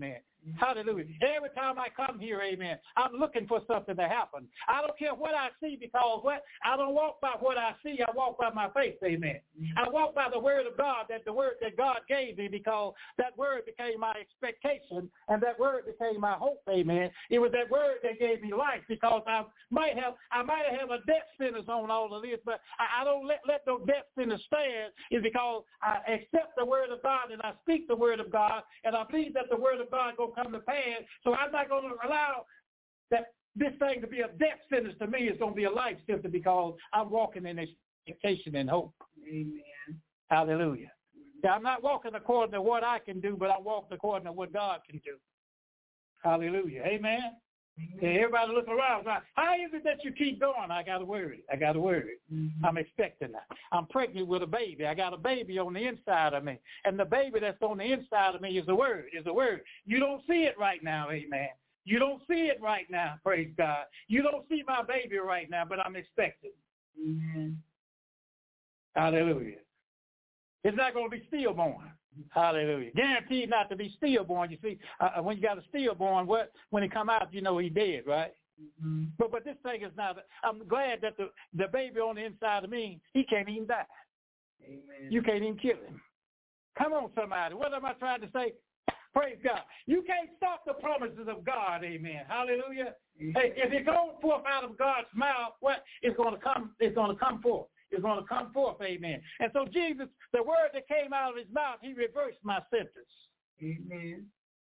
Hallelujah. Every time I come here, amen, I'm looking for something to happen. I don't care what I see because what I don't walk by what I see. I walk by my faith, amen. I walk by the word of God, that the word that God gave me, because that word became my expectation and that word became my hope, amen. It was that word that gave me life, because I might have I might have a death sentence on all of this, but I, I don't let, let those death sentence stand, is because I accept the word of God and I speak the word of God, and I believe that the word of God go come to pass. So I'm not going to allow that this thing to be a death sentence to me. It's going to be a life sentence, because I'm walking in expectation and hope. Amen. Hallelujah. Now, I'm not walking according to what I can do, but I'm walking according to what God can do. Hallelujah. Amen. Amen. Everybody look around. How is it that you keep going? I got to worry. I got to worry. Mm-hmm. I'm expecting that. I'm pregnant with a baby. I got a baby on the inside of me. And the baby that's on the inside of me is a word, is a word. You don't see it right now, amen. You don't see it right now, praise God. You don't see my baby right now, but I'm expecting. Mm-hmm. Hallelujah. It's not going to be stillborn. Hallelujah. Guaranteed not to be stillborn. You see, uh, when you got a stillborn, what when he come out, you know he's dead, right? Mm-hmm. But but this thing is not. I'm glad that the, the baby on the inside of me, he can't even die. Amen. You can't even kill him. Come on, somebody. What am I trying to say? Praise God. You can't stop the promises of God. Amen. Hallelujah. Mm-hmm. Hey, if it goes forth out of God's mouth, what is going to come? It's going to come forth. Is going to come forth, amen. And so Jesus, the word that came out of his mouth, he reversed my sentence. Amen.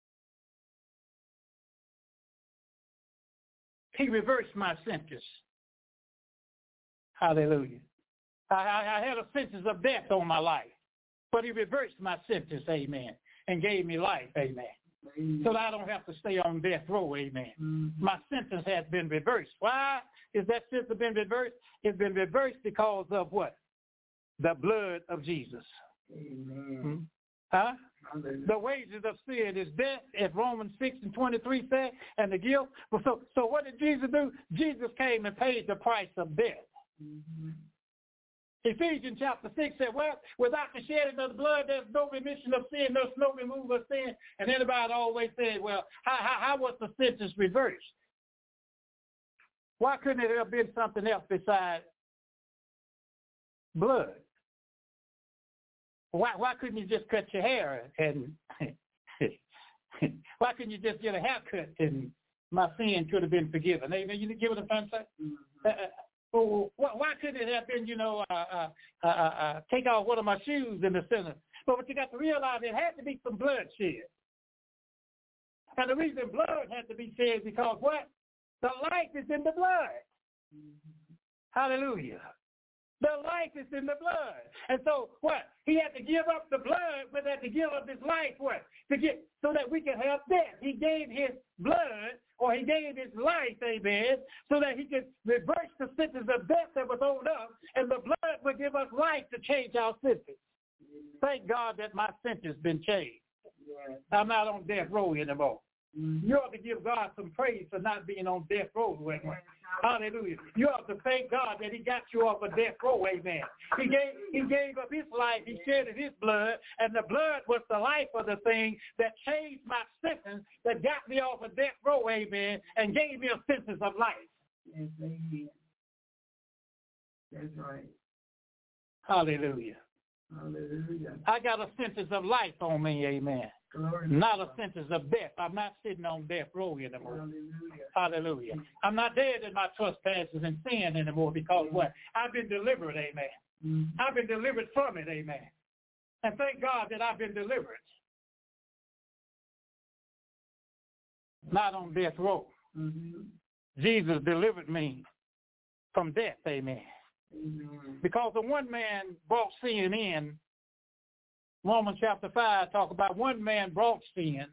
He reversed my sentence. Hallelujah. I, I, I had a sentence of death on my life, but he reversed my sentence, amen, and gave me life, amen. Amen. So that I don't have to stay on death row, amen. Mm-hmm. My sentence has been reversed. Why is that sentence been reversed? It's been reversed because of what? The blood of Jesus. Amen. Hmm? Huh? Amen. The wages of sin is death, as Romans six and twenty-three said, and the guilt. Well, so, so what did Jesus do? Jesus came and paid the price of death. Mm-hmm. Ephesians chapter six said, well, without the shedding of the blood, there's no remission of sin, there's no removal of sin. And anybody always said, well, how, how, how was the sentence reversed? Why couldn't it have been something else besides blood? Why, why couldn't you just cut your hair and why couldn't you just get a haircut and my sin could have been forgiven? Amen. You get what I'm trying to say? Mm-hmm. Uh, Well, why couldn't it have been, you know, uh, uh, uh, uh, take off one of my shoes in the center? But what you got to realize, it had to be some blood shed. And the reason blood had to be shed is because what? The life is in the blood. Mm-hmm. Hallelujah. The life is in the blood. And so what? He had to give up the blood, but had to give up his life, what? To get, so that we can have death. He gave his blood, or he gave his life, amen, so that he could reverse the sentence of death that was on us, and the blood would give us life to change our sentence. Thank God that my sentence has been changed. I'm not on death row anymore. Mm-hmm. You ought to give God some praise for not being on death row anymore. Hallelujah. You ought to thank God that he got you off of death row, amen. He gave, he gave up his life, he shedded his blood, and the blood was the life of the thing that changed my sentence, that got me off of death row, amen, and gave me a sentence of life. Yes, amen. That's right. Hallelujah. Hallelujah. I got a sentence of life on me, amen. Glory. Not a sentence of death. I'm not sitting on death row anymore. Hallelujah. Hallelujah. I'm not dead in my trespasses and sin anymore because what? I've been delivered, amen. Mm-hmm. I've been delivered from it, amen. And thank God that I've been delivered. Not on death row. Mm-hmm. Jesus delivered me from death, amen. Mm-hmm. Because the one man brought sin in. Romans chapter five talk about one man brought sin,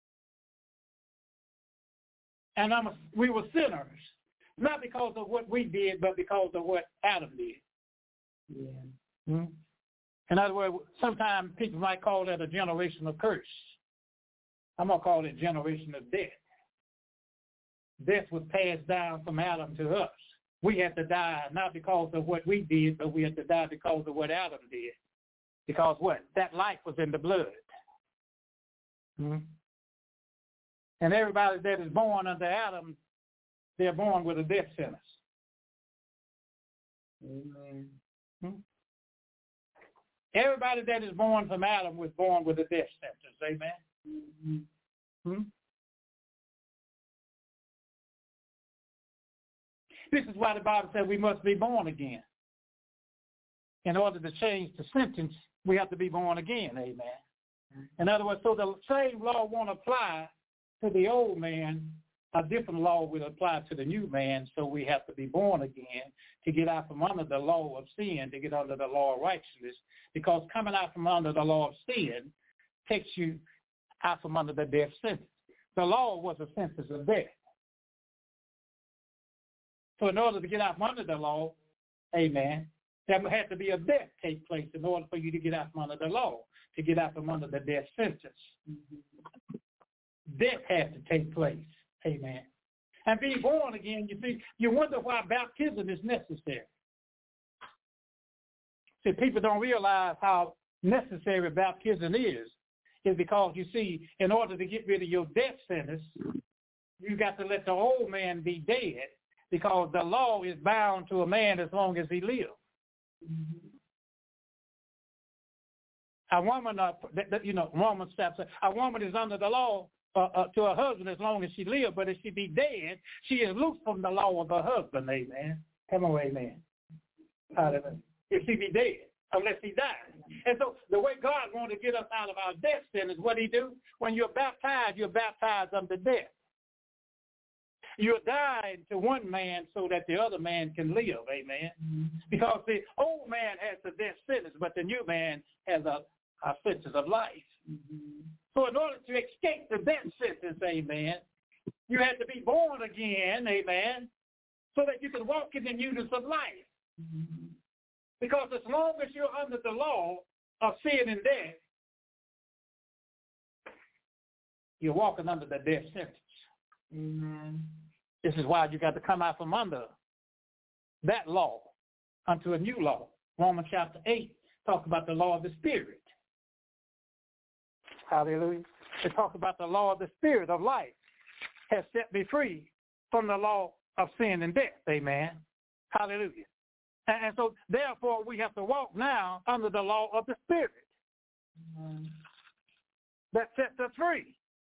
and I'm a, we were sinners, not because of what we did, but because of what Adam did. Yeah. Hmm? In other words, sometimes people might call that a generational curse. I'm going to call it generational death. Death was passed down from Adam to us. We had to die not because of what we did, but we had to die because of what Adam did. Because what? That life was in the blood. Hmm? And everybody that is born under Adam, they're born with a death sentence. Amen. Hmm? Everybody that is born from Adam was born with a death sentence. Amen. Mm-hmm. Hmm? This is why the Bible said we must be born again. In order to change the sentence, we have to be born again. Amen. In other words, so the same law won't apply to the old man. A different law will apply to the new man, so we have to be born again to get out from under the law of sin, to get under the law of righteousness, because coming out from under the law of sin takes you out from under the death sentence. The law was a sentence of death. So in order to get out from under the law, amen, there had to be a death take place in order for you to get out from under the law, to get out from under the death sentence. Mm-hmm. Death had to take place. Amen. And being born again, you see, you wonder why baptism is necessary. See, people don't realize how necessary baptism is. Is because, you see, in order to get rid of your death sentence, you got to let the old man be dead, because the law is bound to a man as long as he lives. Mm-hmm. A woman, uh, you know, Romans chapter, a woman is under the law Uh, uh, to her husband as long as she lives, but if she be dead, she is loose from the law of her husband, amen. Come on, amen. Hallelujah. If she be dead, unless he dies. And so the way God wanted to get us out of our death sin is what he do. When you're baptized, you're baptized unto death. You're dying to one man so that the other man can live, amen. Mm-hmm. Because the old man has the death sentence, but the new man has a, a sentence of life. Mm-hmm. So in order to escape the death sentence, amen, you had to be born again, amen, so that you can walk in the newness of life. Mm-hmm. Because as long as you're under the law of sin and death, you're walking under the death sentence. Amen. This is why you got to come out from under that law unto a new law. Romans chapter eight talks about the law of the Spirit. Hallelujah. It talks about the law of the Spirit of life has set me free from the law of sin and death. Amen. Hallelujah. And, and so, therefore, we have to walk now under the law of the Spirit. Mm-hmm. That sets us free.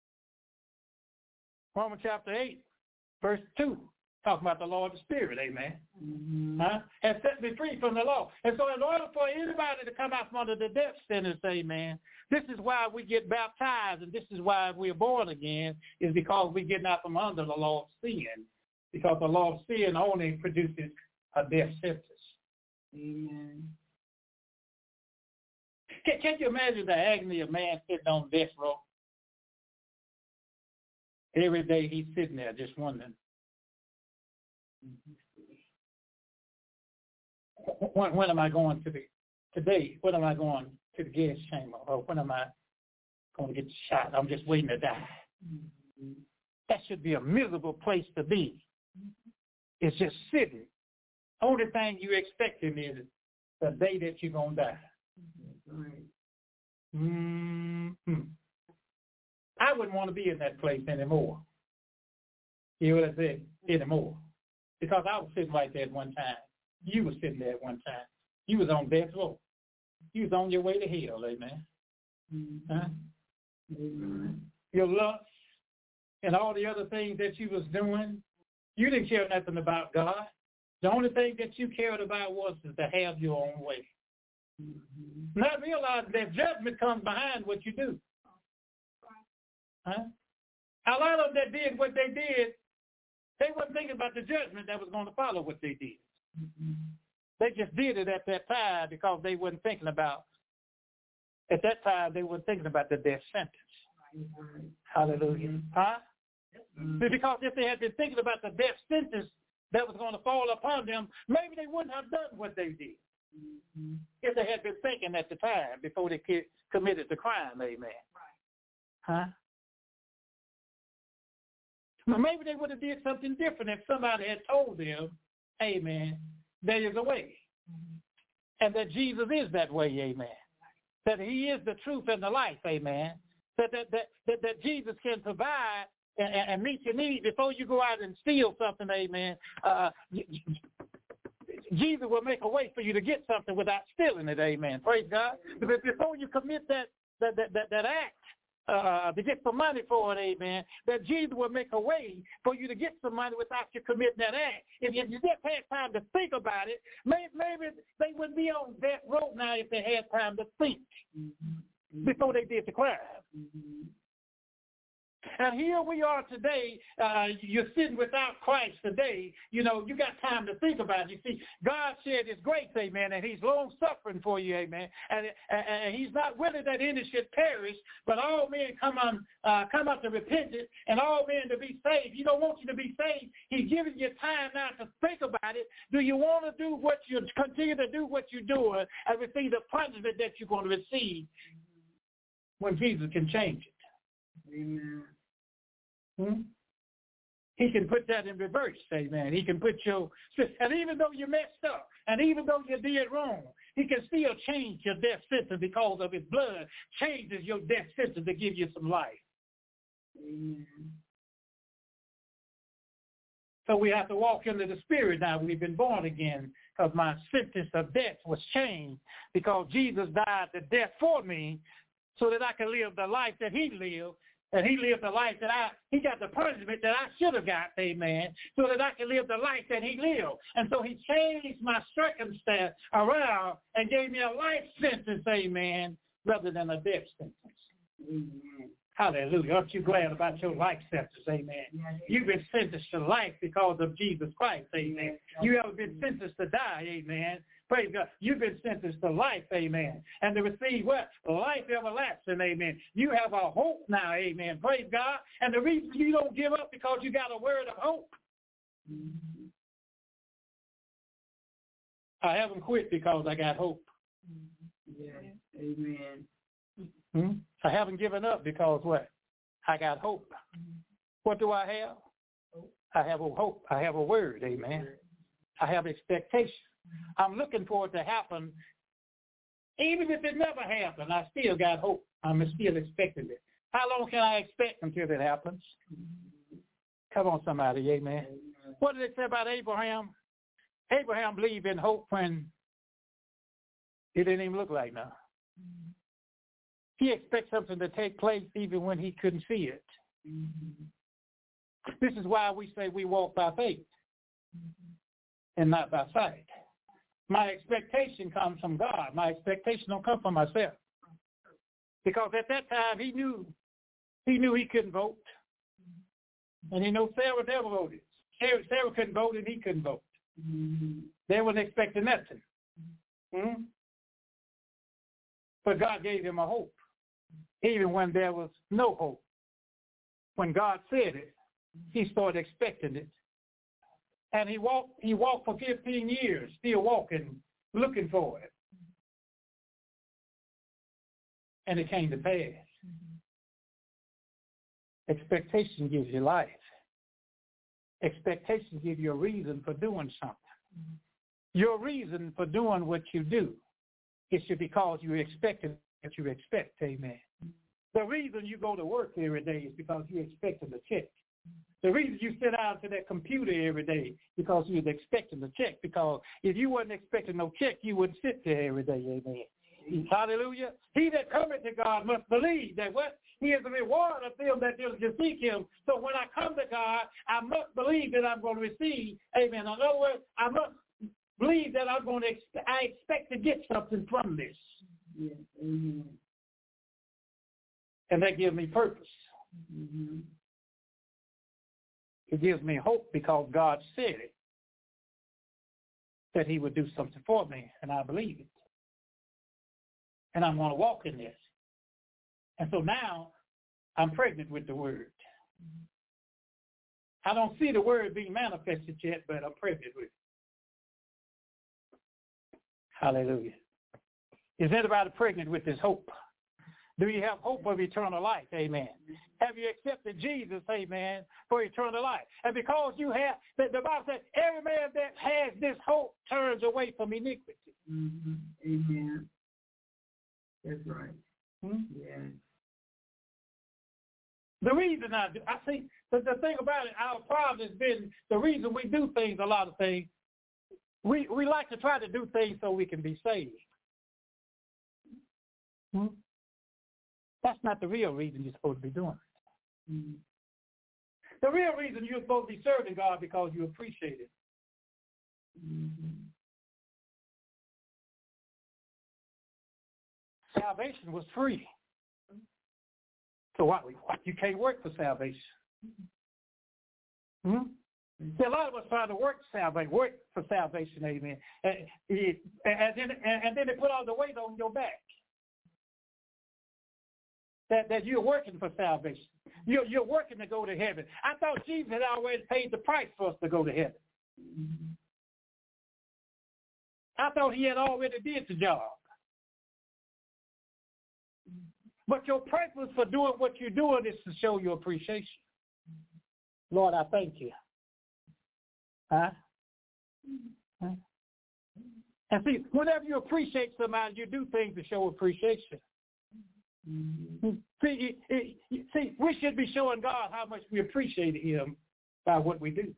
Romans chapter eight, verse two, talking about the law of the Spirit. Amen. Mm-hmm. Huh? Has set me free from the law. And so in order for anybody to come out from under the death sentence, amen, this is why we get baptized, and this is why we're born again, is because we're getting out from under the law of sin. Because the law of sin only produces a death sentence. Amen. Can, can you imagine the agony of man sitting on death row? Every day he's sitting there just wondering, when, when am I going to the, today, when am I going to the gas chamber? Or when am I going to get shot? I'm just waiting to die. Mm-hmm. That should be a miserable place to be. Mm-hmm. It's just sitting. Only thing you're expecting is the day that you're going to die. Mm-hmm. Mm-hmm. I wouldn't want to be in that place anymore. You know what I said? Anymore. Because I was sitting right there at one time. You were sitting there at one time. You was on death row. You was on your way to hell, amen. Mm-hmm. Huh? Mm-hmm. Your lust and all the other things that you was doing, you didn't care nothing about God. The only thing that you cared about was to have your own way. Mm-hmm. Not realizing that judgment comes behind what you do. Huh? A lot of them that did what they did, they weren't thinking about the judgment that was going to follow what they did. Mm-hmm. They just did it at that time because they weren't thinking about, at that time, they weren't thinking about the death sentence. Mm-hmm. Hallelujah. Mm-hmm. Huh? Mm-hmm. Because if they had been thinking about the death sentence that was going to fall upon them, maybe they wouldn't have done what they did. Mm-hmm. If they had been thinking at the time before they committed the crime, amen. Right. Huh? Well, maybe they would have did something different if somebody had told them, amen, there is a way. Mm-hmm. And that Jesus is that way, amen. That he is the truth and the life, amen. That, that, that, that, that Jesus can provide and, and meet your needs before you go out and steal something, amen. Uh, Jesus will make a way for you to get something without stealing it, amen. Praise God. But before you commit that that that, that, that act, Uh, to get some money for it, amen, that Jesus will make a way for you to get some money without you committing that act. If, if you just had time to think about it, maybe, maybe they wouldn't be on that road now if they had time to think mm-hmm. before they did the crime. Mm-hmm. And here we are today. Uh, you're sitting without Christ today. You know, you got time to think about it. You see, God shared his grace, amen, and he's long-suffering for you, amen. And, and, and he's not willing that any should perish, but all men come on, uh, come up to repentance and all men to be saved. He don't want you to be saved. He's giving you time now to think about it. Do you want to do what you continue to do what you're doing and receive the punishment that you're going to receive when Jesus can change it? Amen. Hmm? He can put that in reverse, amen. He can put your, and even though you messed up, and even though you did wrong, he can still change your death sentence because of his blood, changes your death sentence to give you some life. Amen. So we have to walk into the Spirit now. We've been born again because my sentence of death was changed because Jesus died the death for me so that I can live the life that he lived. And he lived the life that I, he got the punishment that I should have got, amen, so that I can live the life that he lived. And so he changed my circumstance around and gave me a life sentence, amen, rather than a death sentence. Amen. Hallelujah. Aren't you glad about your life sentence, amen? You've been sentenced to life because of Jesus Christ, amen. You haven't been sentenced to die, amen. Praise God. You've been sentenced to life, amen. And to receive what? Life everlasting, amen. You have a hope now, amen. Praise God. And the reason you don't give up because you got a word of hope. Mm-hmm. I haven't quit because I got hope. Yeah. Amen. Hmm? I haven't given up because what? I got hope. Mm-hmm. What do I have? Hope. I have a hope. I have a word, amen. I have expectation. I'm looking for it to happen. Even if it never happened, I still got hope. I'm still expecting it. How long can I expect until it happens? Come on, somebody, amen. What did it say about Abraham? Abraham believed in hope when it didn't even look like now. He expects something to take place even when he couldn't see it. This is why we say we walk by faith and not by sight. My expectation comes from God. My expectation don't come from myself. Because at that time he knew he knew he couldn't vote. And he knew Sarah never voted. Sarah, Sarah couldn't vote and he couldn't vote. Mm-hmm. They weren't expecting nothing. Mm-hmm. But God gave him a hope, even when there was no hope. When God said it, he started expecting it. And he walked he walked for fifteen years, still walking, looking for it. And it came to pass. Mm-hmm. Expectation gives you life. Expectation gives you a reason for doing something. Mm-hmm. Your reason for doing what you do is because you expected what you expect, amen. Mm-hmm. The reason you go to work every day is because you're expecting a check. The reason you sit down to that computer every day because you're expecting a check. Because if you wasn't expecting no check, you wouldn't sit there every day. Amen. Hallelujah. He that cometh to God must believe that what? He is the reward of them that diligently seek him. So when I come to God, I must believe that I'm going to receive. Amen. In other words, I must believe that I'm going to, ex- I expect to get something from this. Yes. Amen. And that gives me purpose. Mm-hmm. It gives me hope because God said it, that he would do something for me, and I believe it. And I'm going to walk in this. And so now I'm pregnant with the word. I don't see the word being manifested yet, but I'm pregnant with it. Hallelujah. Is anybody pregnant with this hope? Do you have hope of eternal life? Amen. Have you accepted Jesus, amen, for eternal life? And because you have, the, the Bible says, every man that has this hope turns away from iniquity. Mm-hmm. Amen. That's right. Hmm? Yeah. The reason I do, I think, the, the thing about it, our problem has been the reason we do things, a lot of things, we, we like to try to do things so we can be saved. Hmm? That's not the real reason you're supposed to be doing it. Mm-hmm. The real reason you're supposed to be serving God because you appreciate it. Mm-hmm. Salvation was free. So what, what, you can't work for salvation. Hmm? See, a lot of us try to work salvation, work for salvation, amen. And, and, then, and then they put all the weight on your back. That, that you're working for salvation. You're, you're working to go to heaven. I thought Jesus had already paid the price for us to go to heaven. I thought he had already did the job. But your purpose for doing what you're doing is to show your appreciation. Lord, I thank you. Huh? Huh? And see, whenever you appreciate somebody, you do things to show appreciation. Mm-hmm. See, it, it, see, we should be showing God how much we appreciate him by what we do.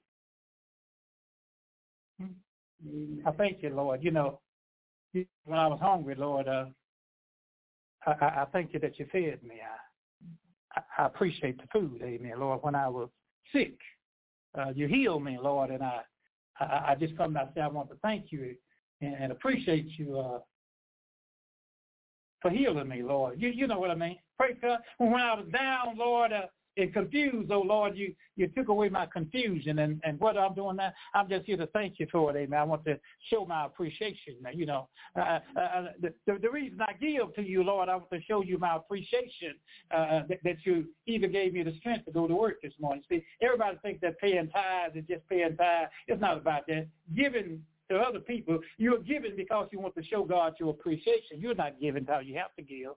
Mm-hmm. I thank you, Lord. You know, when I was hungry, Lord, uh, I, I thank you that you fed me. I, I appreciate the food, amen, Lord. When I was sick, uh, you healed me, Lord, and I, I, I just come to say I want to thank you and, and appreciate you uh, for healing me, Lord. You, you know what I mean. Praise God. When I was down, Lord, uh, and confused, oh, Lord, you, you took away my confusion. And, and what I'm doing now, I'm just here to thank you for it, amen. I want to show my appreciation. You know, uh, uh, the, the, the reason I give to you, Lord, I want to show you my appreciation uh, that, that you even gave me the strength to go to work this morning. See, everybody thinks that paying tithes is just paying tithes. It's not about that. Giving to other people, you're giving because you want to show God your appreciation. You're not giving how you have to give.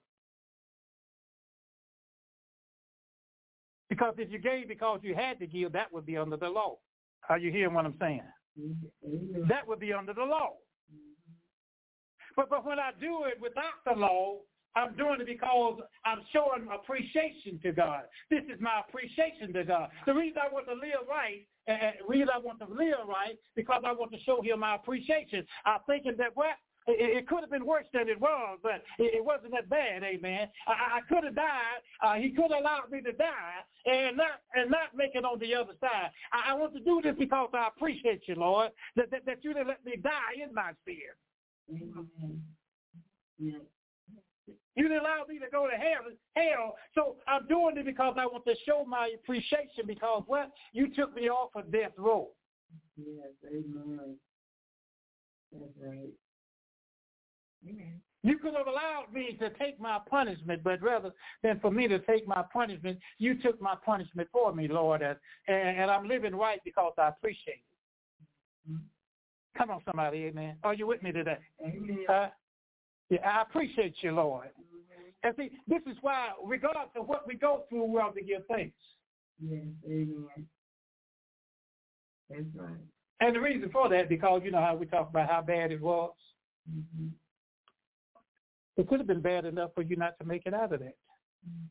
Because if you gave because you had to give, that would be under the law. Are you hearing what I'm saying? Mm-hmm. That would be under the law. Mm-hmm. But but when I do it without the law, I'm doing it because I'm showing appreciation to God. This is my appreciation to God. The reason I want to live right, and the reason I want to live right, because I want to show him my appreciation. I'm thinking that what? It, it could have been worse than it was, but it, it wasn't that bad, amen. I, I could have died. Uh, he could have allowed me to die and not and not make it on the other side. I, I want to do this because I appreciate you, Lord, that, that, that you didn't let me die in my sin. Amen. Yeah. You didn't allow me to go to hell, hell, so I'm doing it because I want to show my appreciation because, what? You took me off of death row. Yes, amen. That's right. Amen. You could have allowed me to take my punishment, but rather than for me to take my punishment, you took my punishment for me, Lord, and, and I'm living right because I appreciate it. Mm-hmm. Come on, somebody, amen. Are you with me today? Amen. Uh, yeah, I appreciate you, Lord. Mm-hmm. And see, this is why, regardless of what we go through, we ought to give thanks. Yes, amen. That's right. And the reason for that, because you know how we talk about how bad it was. Mm-hmm. It could have been bad enough for you not to make it out of that. Mm-hmm.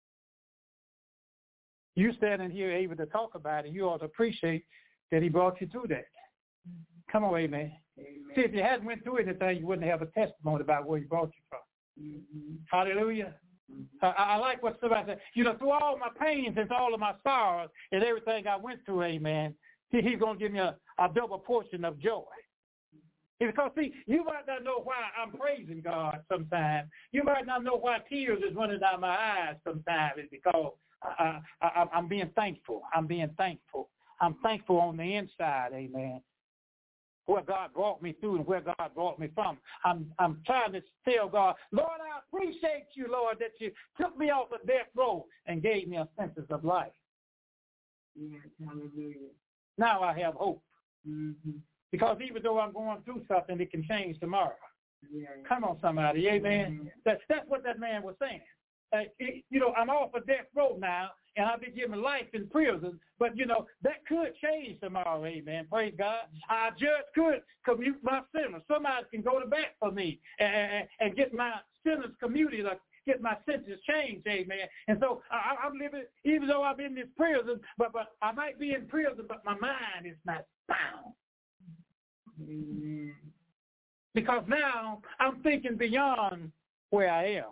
You standing here able to talk about it, you ought to appreciate that he brought you through that. Mm-hmm. Come on, amen. Amen. See, if you hadn't went through anything, you wouldn't have a testimony about where he brought you from. Mm-hmm. Hallelujah. Mm-hmm. I, I like what somebody said. You know, through all my pains and all of my sorrows and everything I went through, amen, he, he's going to give me a, a double portion of joy. Because, see, you might not know why I'm praising God sometimes. You might not know why tears is running down my eyes sometimes. It's because I, I, I'm being thankful. I'm being thankful. I'm thankful on the inside, amen, where God brought me through and where God brought me from. I'm I'm trying to tell God, Lord, I appreciate you, Lord, that you took me off of death row and gave me a sense of life. Yes, hallelujah. Now I have hope. Mm-hmm. Because even though I'm going through something, it can change tomorrow. Yeah. Come on, somebody, amen. Mm-hmm. That's, that's what that man was saying. Uh, it, you know, I'm off of death row now, and I'll be given life in prison. But, you know, that could change tomorrow, amen. Praise God. Our judge could commute my sentence. Somebody can go to bat for me and, and, and get my sentence commuted, get my senses changed, amen. And so I, I'm living, even though I'm in this prison, but, but I might be in prison, but my mind is not bound. Mm-hmm. Because now I'm thinking beyond where I am.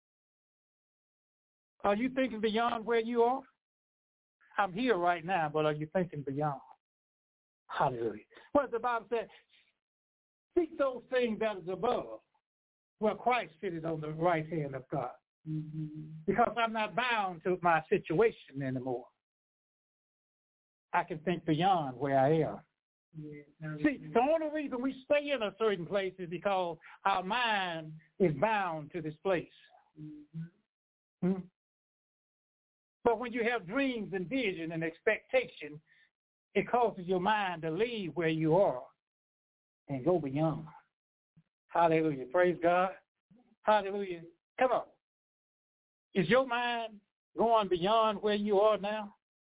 Are you thinking beyond where you are? I'm here right now, but are you thinking beyond? Hallelujah. What the Bible said, seek those things that is above, where Christ sitteth on the right hand of God. Mm-hmm. Because I'm not bound to my situation anymore. I can think beyond where I am. Yeah. See, the only reason we stay in a certain place is because our mind is bound to this place. Mm-hmm. Hmm? But when you have dreams and vision and expectation, it causes your mind to leave where you are and go beyond. Hallelujah. Praise God. Hallelujah. Come on. Is your mind going beyond where you are now?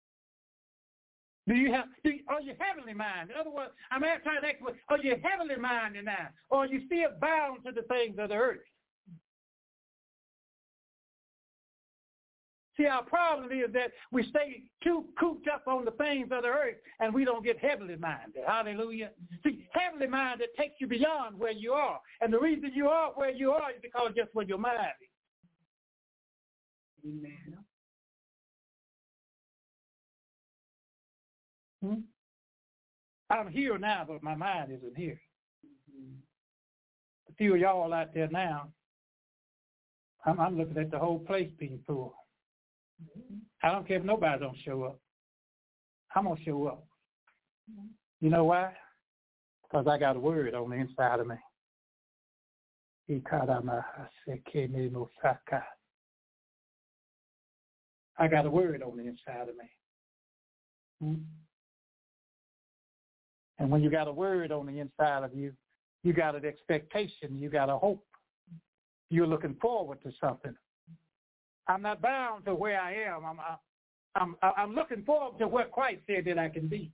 Do you have, do you, are you heavenly minded? In other words, I'm trying to ask you, are you heavenly minded now? Or are you still bound to the things of the earth? See, our problem is that we stay too cooped up on the things of the earth and we don't get heavenly minded. Hallelujah. See, heavenly minded takes you beyond where you are. And the reason you are where you are is because just where your mind is. Amen. Hmm? I'm here now, but my mind isn't here. Mm-hmm. A few of y'all out there now, I'm, I'm looking at the whole place being full. Mm-hmm. I don't care if nobody don't show up. I'm going to show up. Mm-hmm. You know why? Because I got a word on the inside of me. I got a word on the inside of me. Hmm? And when you got a word on the inside of you, you got an expectation, you got a hope. You're looking forward to something. I'm not bound to where I am. I'm, I'm, I'm looking forward to what Christ said that I can be.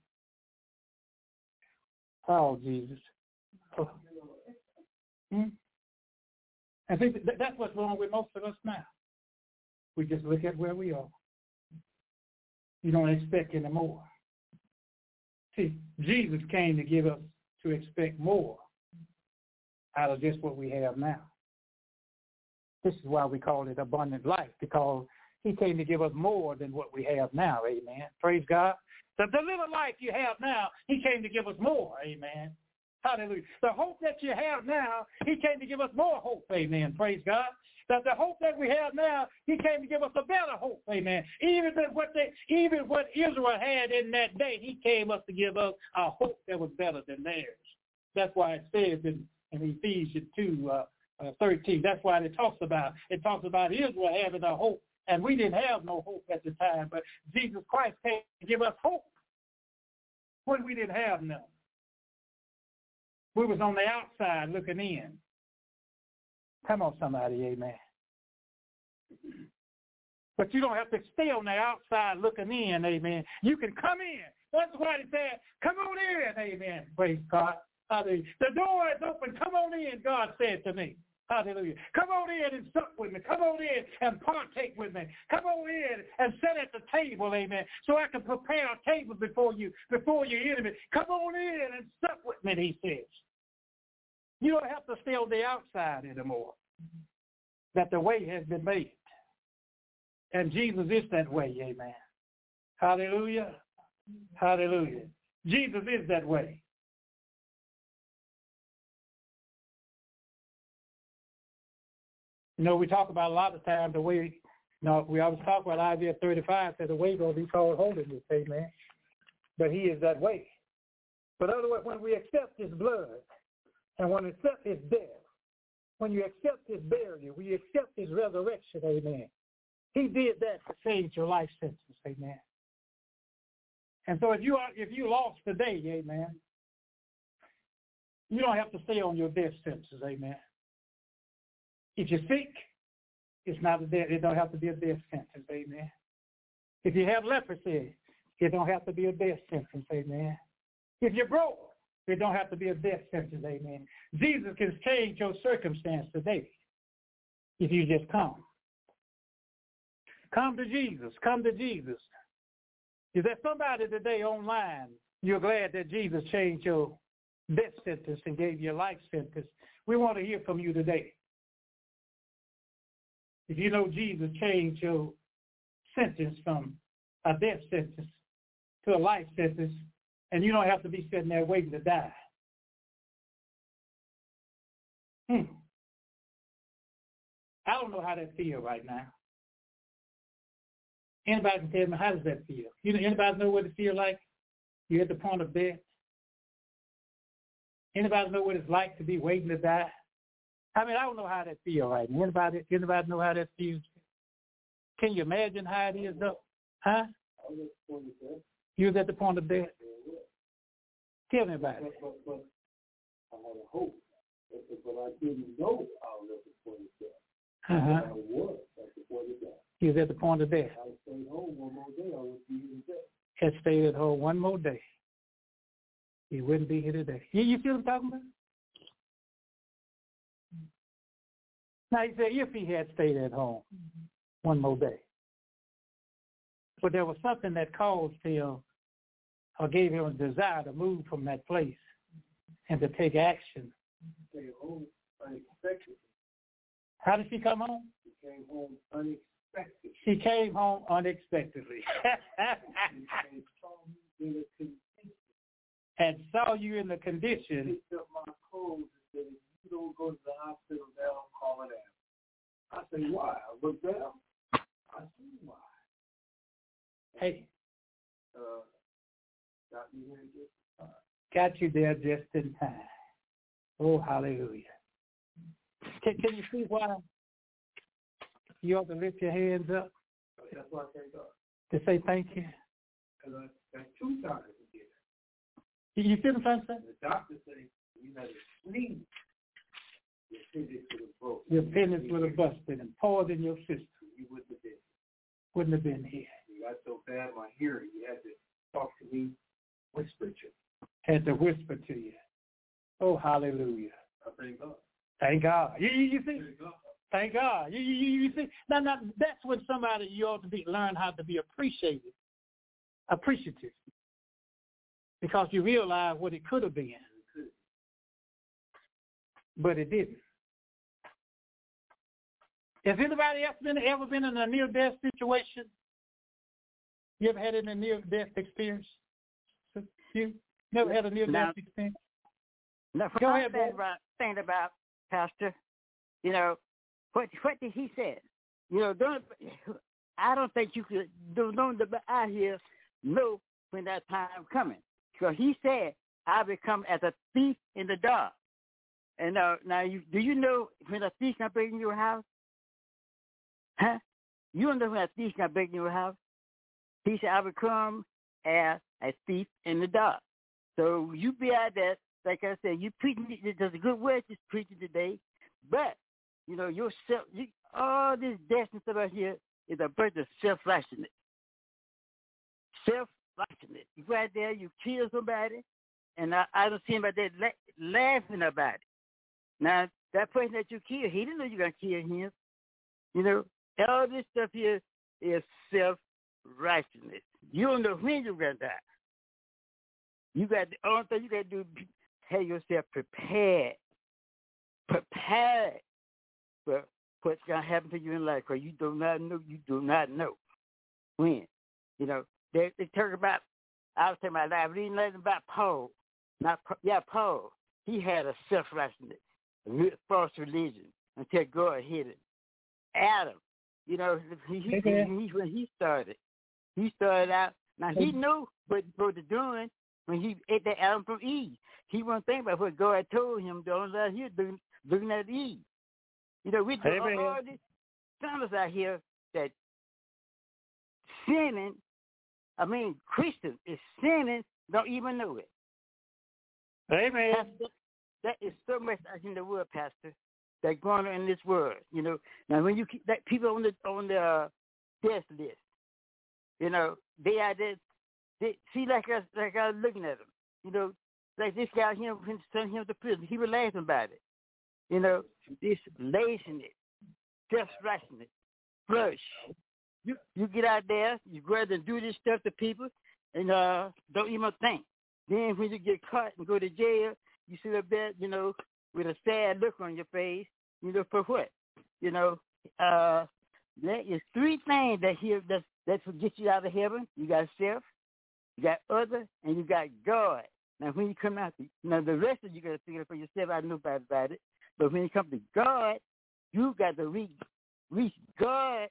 Oh, Jesus. Oh. Hmm? I think that's what's wrong with most of us now. We just look at where we are. You don't expect any more. See, Jesus came to give us to expect more out of just what we have now. This is why we call it abundant life, because he came to give us more than what we have now, amen. Praise God. The, the little life you have now, he came to give us more, amen. Hallelujah. The hope that you have now, he came to give us more hope, amen. Praise God. That the hope that we have now, he came to give us a better hope, amen. Even what they, even what Israel had in that day, he came up to give us a hope that was better than theirs. That's why it says in, in Ephesians two, uh, uh, thirteen. That's why it talks about it talks about Israel having a hope, and we didn't have no hope at the time. But Jesus Christ came to give us hope when we didn't have none. We was on the outside looking in. Come on, somebody, amen. But you don't have to stay on the outside looking in, amen. You can come in. That's why he said, come on in, amen. Praise God. Hallelujah. The door is open. Come on in, God said to me. Hallelujah. Come on in and sup with me. Come on in and partake with me. Come on in and sit at the table, amen, so I can prepare a table before you, before your enemy. Come on in and sup with me, he says. You don't have to stay on the outside anymore. That the way has been made. And Jesus is that way, amen. Hallelujah. Hallelujah. Jesus is that way. You know, we talk about a lot of times the way, you know, we always talk about Isaiah thirty-five, that the way going to be called holiness, amen. But he is that way. But otherwise, when we accept his blood, and when we accept his death, when you accept his burial, when you accept his resurrection, amen, he did that to change your life sentence, amen. And so if you are, if you lost today, amen, you don't have to stay on your death sentence, amen. If you're sick, it's not a death, it don't have to be a death sentence, amen. If you have leprosy, it don't have to be a death sentence, amen. If you're broke, it don't have to be a death sentence, amen. Jesus can change your circumstance today if you just come. Come to Jesus. Come to Jesus. Is there somebody today online, you're glad that Jesus changed your death sentence and gave you a life sentence? We want to hear from you today. If you know Jesus changed your sentence from a death sentence to a life sentence, and you don't have to be sitting there waiting to die. Hmm. I don't know how that feels right now. Anybody can tell me, how does that feel? You know, anybody know what it feels like? You're at the point of death. Anybody know what it's like to be waiting to die? I mean, I don't know how that feels right now. Anybody, anybody know how that feels? Can you imagine how it is, though? Huh? You was at the point of death? Tell me about it. But, but, but I had a hope, but I didn't know I was at the point of death. Uh-huh. I was at the point of death. He was at the point of death. I stayed home one more day, I would be in death. Had stayed at home one more day, he wouldn't be here today. You, you see what I'm talking about? Now, he said if he had stayed at home one more day. But there was something that caused him or gave him a desire to move from that place and to take action. He came home unexpectedly. How did she come home? She came home unexpectedly. She came home unexpectedly. And saw you in the condition. Picked up my clothes and said, if you don't go to the hospital now, I'm calling out. I said, why? I looked down. I said, why? Hey. Uh, got me here just in time. Got you there just in time. Oh, hallelujah. Can, can you see why you ought to lift your hands up? That's why I thank God. To say thank you? Because that's two times a year. You see what I'm trying to say? The doctor said, you had a sneeze. Your appendix would have broken. Your appendix would have busted and poured in your system. You wouldn't have been. Wouldn't have been here. You got so bad, my hearing, you had to talk to me, whisper to you. Had to whisper to you. Oh, hallelujah. I thank God. Thank God. You, you, you see? Thank God. Thank God. You, you, you see? Now, now, that's when somebody, you ought to be learn how to be appreciative. Appreciative. Because you realize what it could have been. But it didn't. Has anybody else been ever been in a near-death situation? You ever had any near-death experience? You never had a near-death now, experience? Now, Go what ahead, I'm about, saying about, Pastor, you know, what what did he say? You know, don't I don't think you could don't don't out here know when that time coming. Because he said, I become as a thief in the dark. And uh, now, you, do you know when a thief can break in your house? Huh? You don't know when a thief can break in your house? He said, I become as a thief in the dark. So you be out there, like I said, you preaching, there's a good word just preaching today. But, you know, yourself, you, all this death and stuff out here is a birth of self-righteousness. Self-righteousness. You go out there, you kill somebody, and I, I don't see him out there la- laughing about it. Now, that person that you killed, he didn't know you were going to kill him. You know, all this stuff here is self-righteousness. You don't know when you're going to die. You got, the only thing you got to do is have yourself prepared. Prepared for what's going to happen to you in life, because you do not know, you do not know when. You know, they, they talk about, I was talking about, I was reading nothing about Paul. Not, yeah, Paul. He had a self-righteousness, a false religion, until God hit him. Adam, you know, he, he, he, he, when he started, he started out, now he knew what God was doing when he ate that Adam from Eve. He wasn't thinking about what God told him, don't let him do, looking at Eve. You know, we do all, all these fellas out here that sinning, I mean, Christians is sinning, don't even know it. Amen. Pastor, that is so much out in the world, Pastor, that going on in this world. You know, now when you keep that people on the on the uh, death list, you know, they are there. They see like us, like I was looking at them. You know, like this guy here, sent him to prison. He was laughing about it. You know, this laziness, self-righteousness, flesh, you you get out there, you go ahead and do this stuff to people, and uh, don't even think. Then when you get caught and go to jail, you sit up there, you know, with a sad look on your face, you know, for what? You know, uh, there is three things that here that that will get you out of heaven. You got self, you got other, and you got God. Now, when you come out, now the rest of you got to figure it for yourself. I know about, about it. But when you come to God, you got to reach, reach God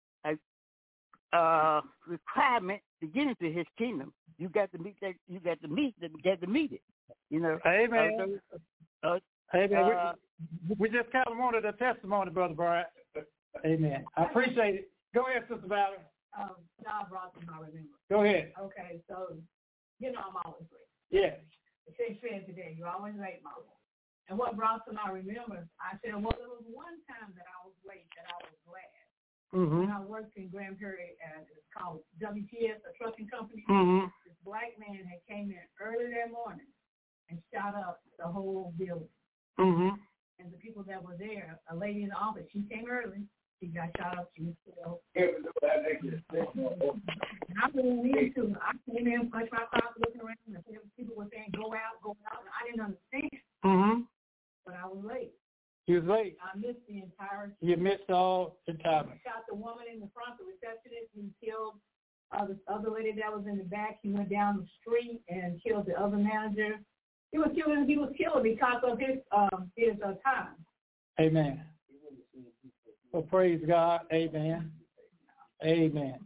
uh, requirement to get into His kingdom. You got to meet that. You got to meet that. You got to meet it. You know. Amen. Uh, uh, Amen. uh, we, we just kind of wanted a testimony, Brother Bryant. Amen. I appreciate it. Go ahead, Sister Valerie. Um, God brought them, I remember. Go ahead. Okay, so, you know I'm always late. Yes. She said today, you're always late, Mama. And what brought to my remembrance, I said, well, there was one time that I was late that I was glad. Mm-hmm. And I worked in Grand Prairie, and it's called W T S, a trucking company. Mm-hmm. This black man had came in early that morning and shot up the whole building. Mm-hmm. And the people that were there, a lady in the office, she came early. She got shot up. She was killed. And I didn't need to. I came in, punched my pocket, looking around, and people were saying, go out, go out. And I didn't understand. Mm-hmm. But I was late. You was late. I missed the entire. You missed all the time. He shot the woman in the front, the receptionist. He killed uh, the other lady that was in the back. He went down the street and killed the other manager. He was killing. He was killed because of his um, his uh, time. Amen. Well, praise God. Amen. Amen.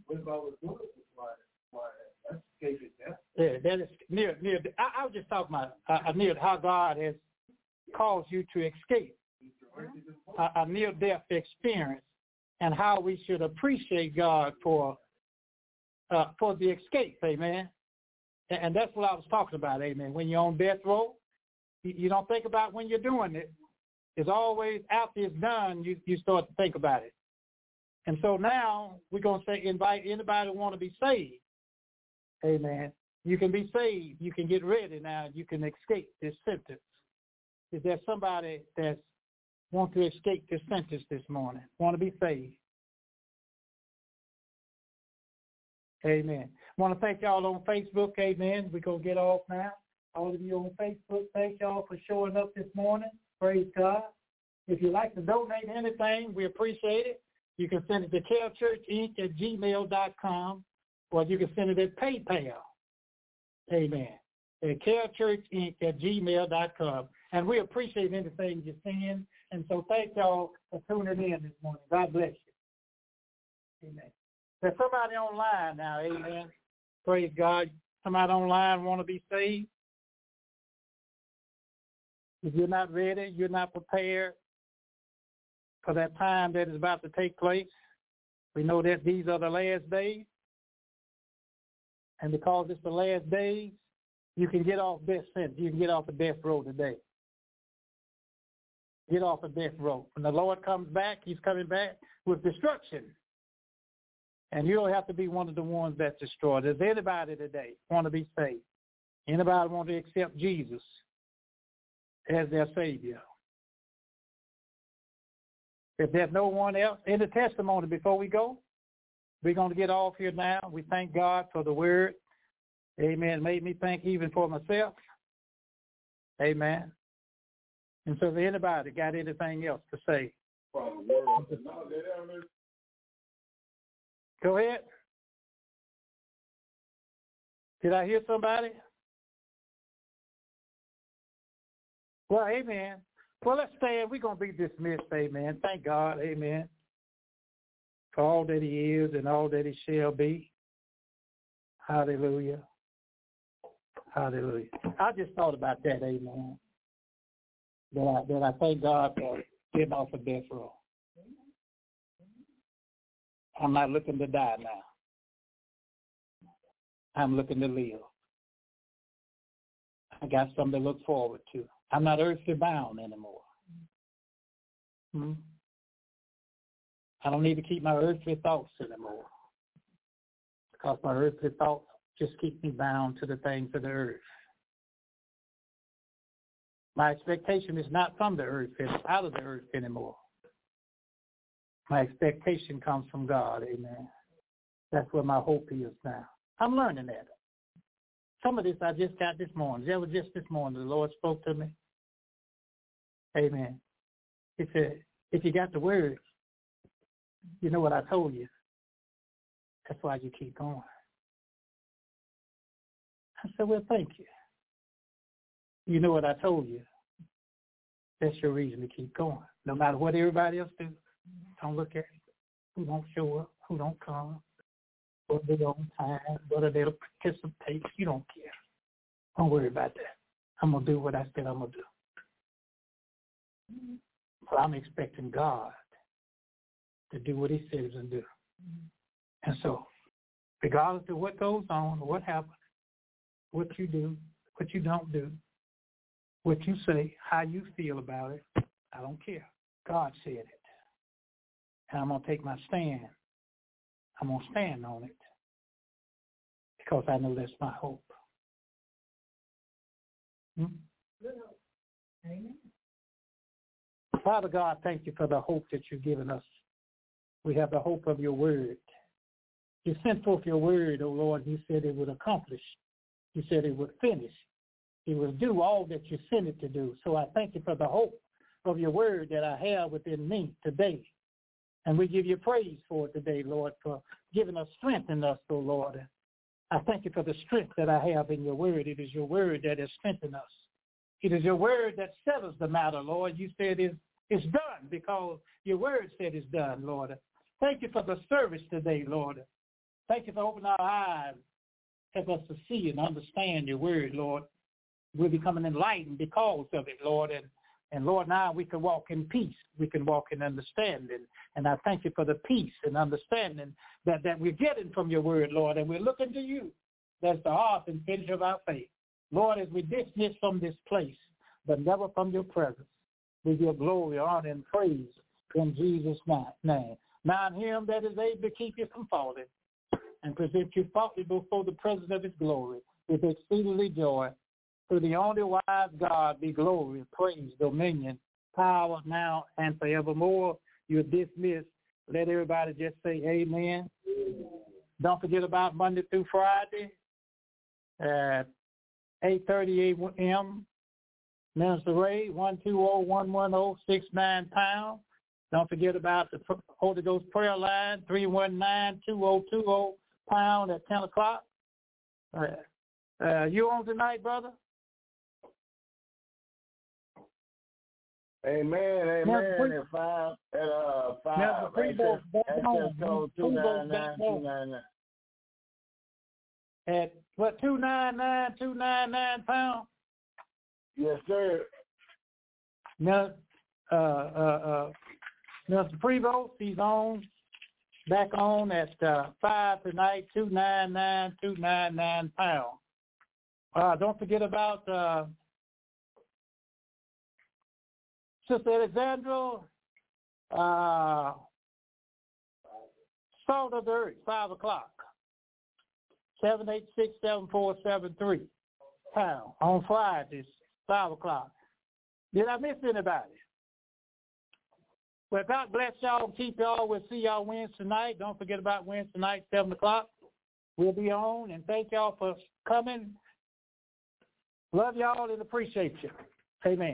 Yeah, that is near near. I, I was just talking about uh, near how God has caused you to escape a, a near-death experience, and how we should appreciate God for uh, for the escape. Amen. And, and that's what I was talking about. Amen. When you're on death row, you, you don't think about when you're doing it. It's always after it's done, you, you start to think about it. And so now we're going to say, invite anybody who want to be saved. Amen. You can be saved. You can get ready now. You can escape this sentence. Is there somebody that want to escape this sentence this morning? Want to be saved? Amen. Want to thank y'all on Facebook. Amen. We're going to get off now. All of you on Facebook, thank y'all for showing up this morning. Praise God. If you'd like to donate anything, we appreciate it. You can send it to care church inc at gmail dot com, or you can send it at PayPal. Amen. At care church inc at gmail dot com. And we appreciate anything you send. And so thank y'all for tuning in this morning. God bless you. Amen. There's somebody online now. Amen. Praise God. Somebody online want to be saved. If you're not ready, you're not prepared for that time that is about to take place. We know that these are the last days. And because it's the last days, you can get off death sentence. You can get off the death row today. Get off the death row. When the Lord comes back, he's coming back with destruction. And you don't have to be one of the ones that's destroyed. Does anybody today want to be saved? Anybody want to accept Jesus as their Savior? If there's no one else, any testimony before we go, we're going to get off here now. We thank God for the word. Amen. Made me think even for myself. Amen. And so if anybody got anything else to say? Go ahead. Did I hear somebody? Well, amen. Well, let's stand. We're going to be dismissed, amen. Thank God, amen, for all that he is and all that he shall be. Hallelujah. Hallelujah. I just thought about that, amen, that I, that I thank God for getting off of death row. I'm not looking to die now. I'm looking to live. I got something to look forward to. I'm not earthly bound anymore. Hmm? I don't need to keep my earthly thoughts anymore, because my earthly thoughts just keep me bound to the things of the earth. My expectation is not from the earth, it's out of the earth anymore. My expectation comes from God, amen. That's where my hope is now. I'm learning that. Some of this I just got this morning. That was just this morning. The Lord spoke to me. Amen. He said, if you got the word, you know what I told you. That's why you keep going. I said, well, thank you. You know what I told you. That's your reason to keep going. No matter what everybody else do, don't look at who don't show up, who don't come, whether they're on time, whether they'll participate. You don't care. Don't worry about that. I'm going to do what I said I'm going to do. So I'm expecting God to do what he says and do. And so, regardless of what goes on, what happens, what you do, what you don't do, what you say, how you feel about it, I don't care. God said it. And I'm going to take my stand. I'm going to stand on it because I know that's my hope. Hmm? Amen. Father God, thank you for the hope that you've given us. We have the hope of your word. You sent forth your word, O Lord. You said it would accomplish. You said it would finish. It will do all that you sent it to do. So I thank you for the hope of your word that I have within me today. And we give you praise for it today, Lord, for giving us strength in us, O Lord. I thank you for the strength that I have in your word. It is your word that has strengthened us. It is your word that settles the matter, Lord. You said it's, it's done because your word said it's done, Lord. Thank you for the service today, Lord. Thank you for opening our eyes. Help us to see and understand your word, Lord. We're becoming enlightened because of it, Lord. And, and Lord, now we can walk in peace. We can walk in understanding. And I thank you for the peace and understanding that, that we're getting from your word, Lord. And we're looking to you. That's the author and finisher of our faith. Lord, as we dismiss from this place, but never from your presence, we give glory, honor, and praise in Jesus' name. Now in him that is able to keep you from falling and present you faultless before the presence of his glory with exceedingly joy. To the only wise God be glory, praise, dominion, power now and forevermore. You're dismissed. Let everybody just say amen. Don't forget about Monday through Friday at eight thirty a.m. Minister Ray, one two zero, one one zero, six nine pound. Don't forget about the Holy Ghost prayer line, three one nine, two zero two zero pound at ten o'clock. Uh, uh, you on tonight, brother? Amen, amen. At five, at uh five, access code two nine nine two nine nine. At what, two nine nine, two nine nine pound? Yes, sir. Now, uh, uh, uh, Mister Prevost, he's on, back on at uh, five tonight, two nine nine, two nine nine pound. Uh, don't forget about uh, Sister Alexandra, uh, Salt of the Earth, five o'clock. seven eight six, seven four seven three pound on Fridays, five o'clock. Did I miss anybody? Well, God bless y'all. Keep y'all. We'll see y'all Wednesday night. Don't forget about Wednesday night, seven o'clock. We'll be on, and thank y'all for coming. Love y'all and appreciate you. Amen.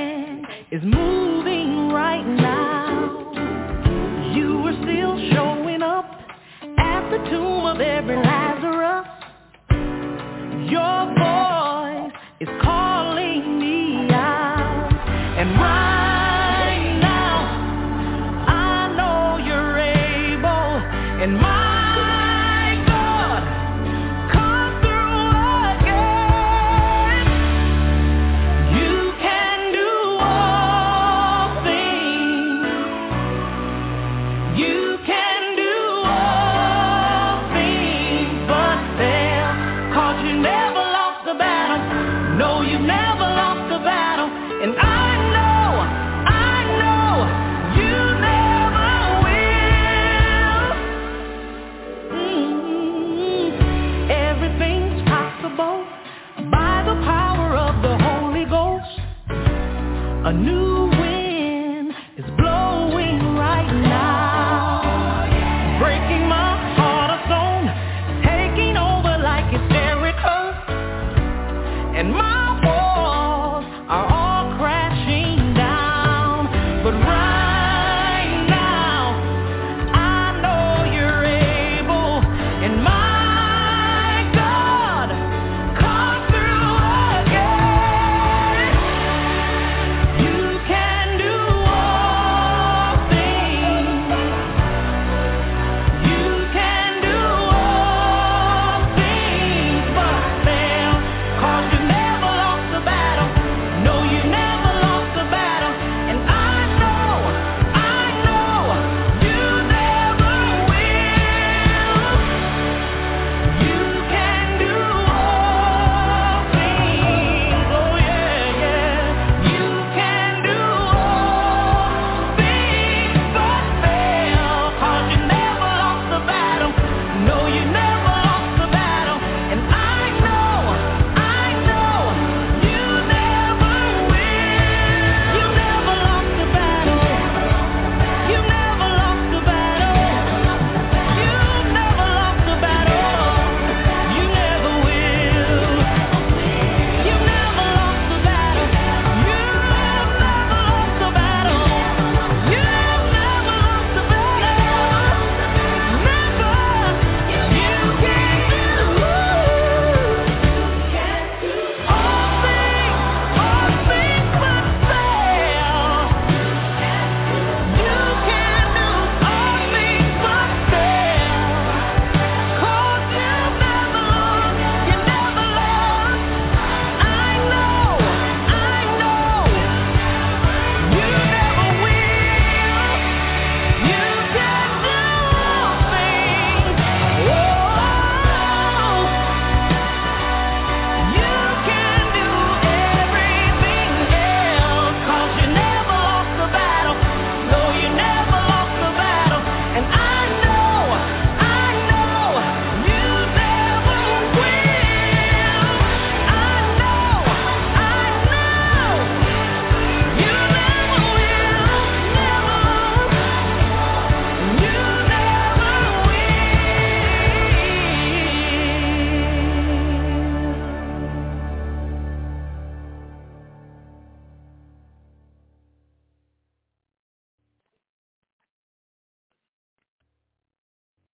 Is moving right now. You are still showing is blowing.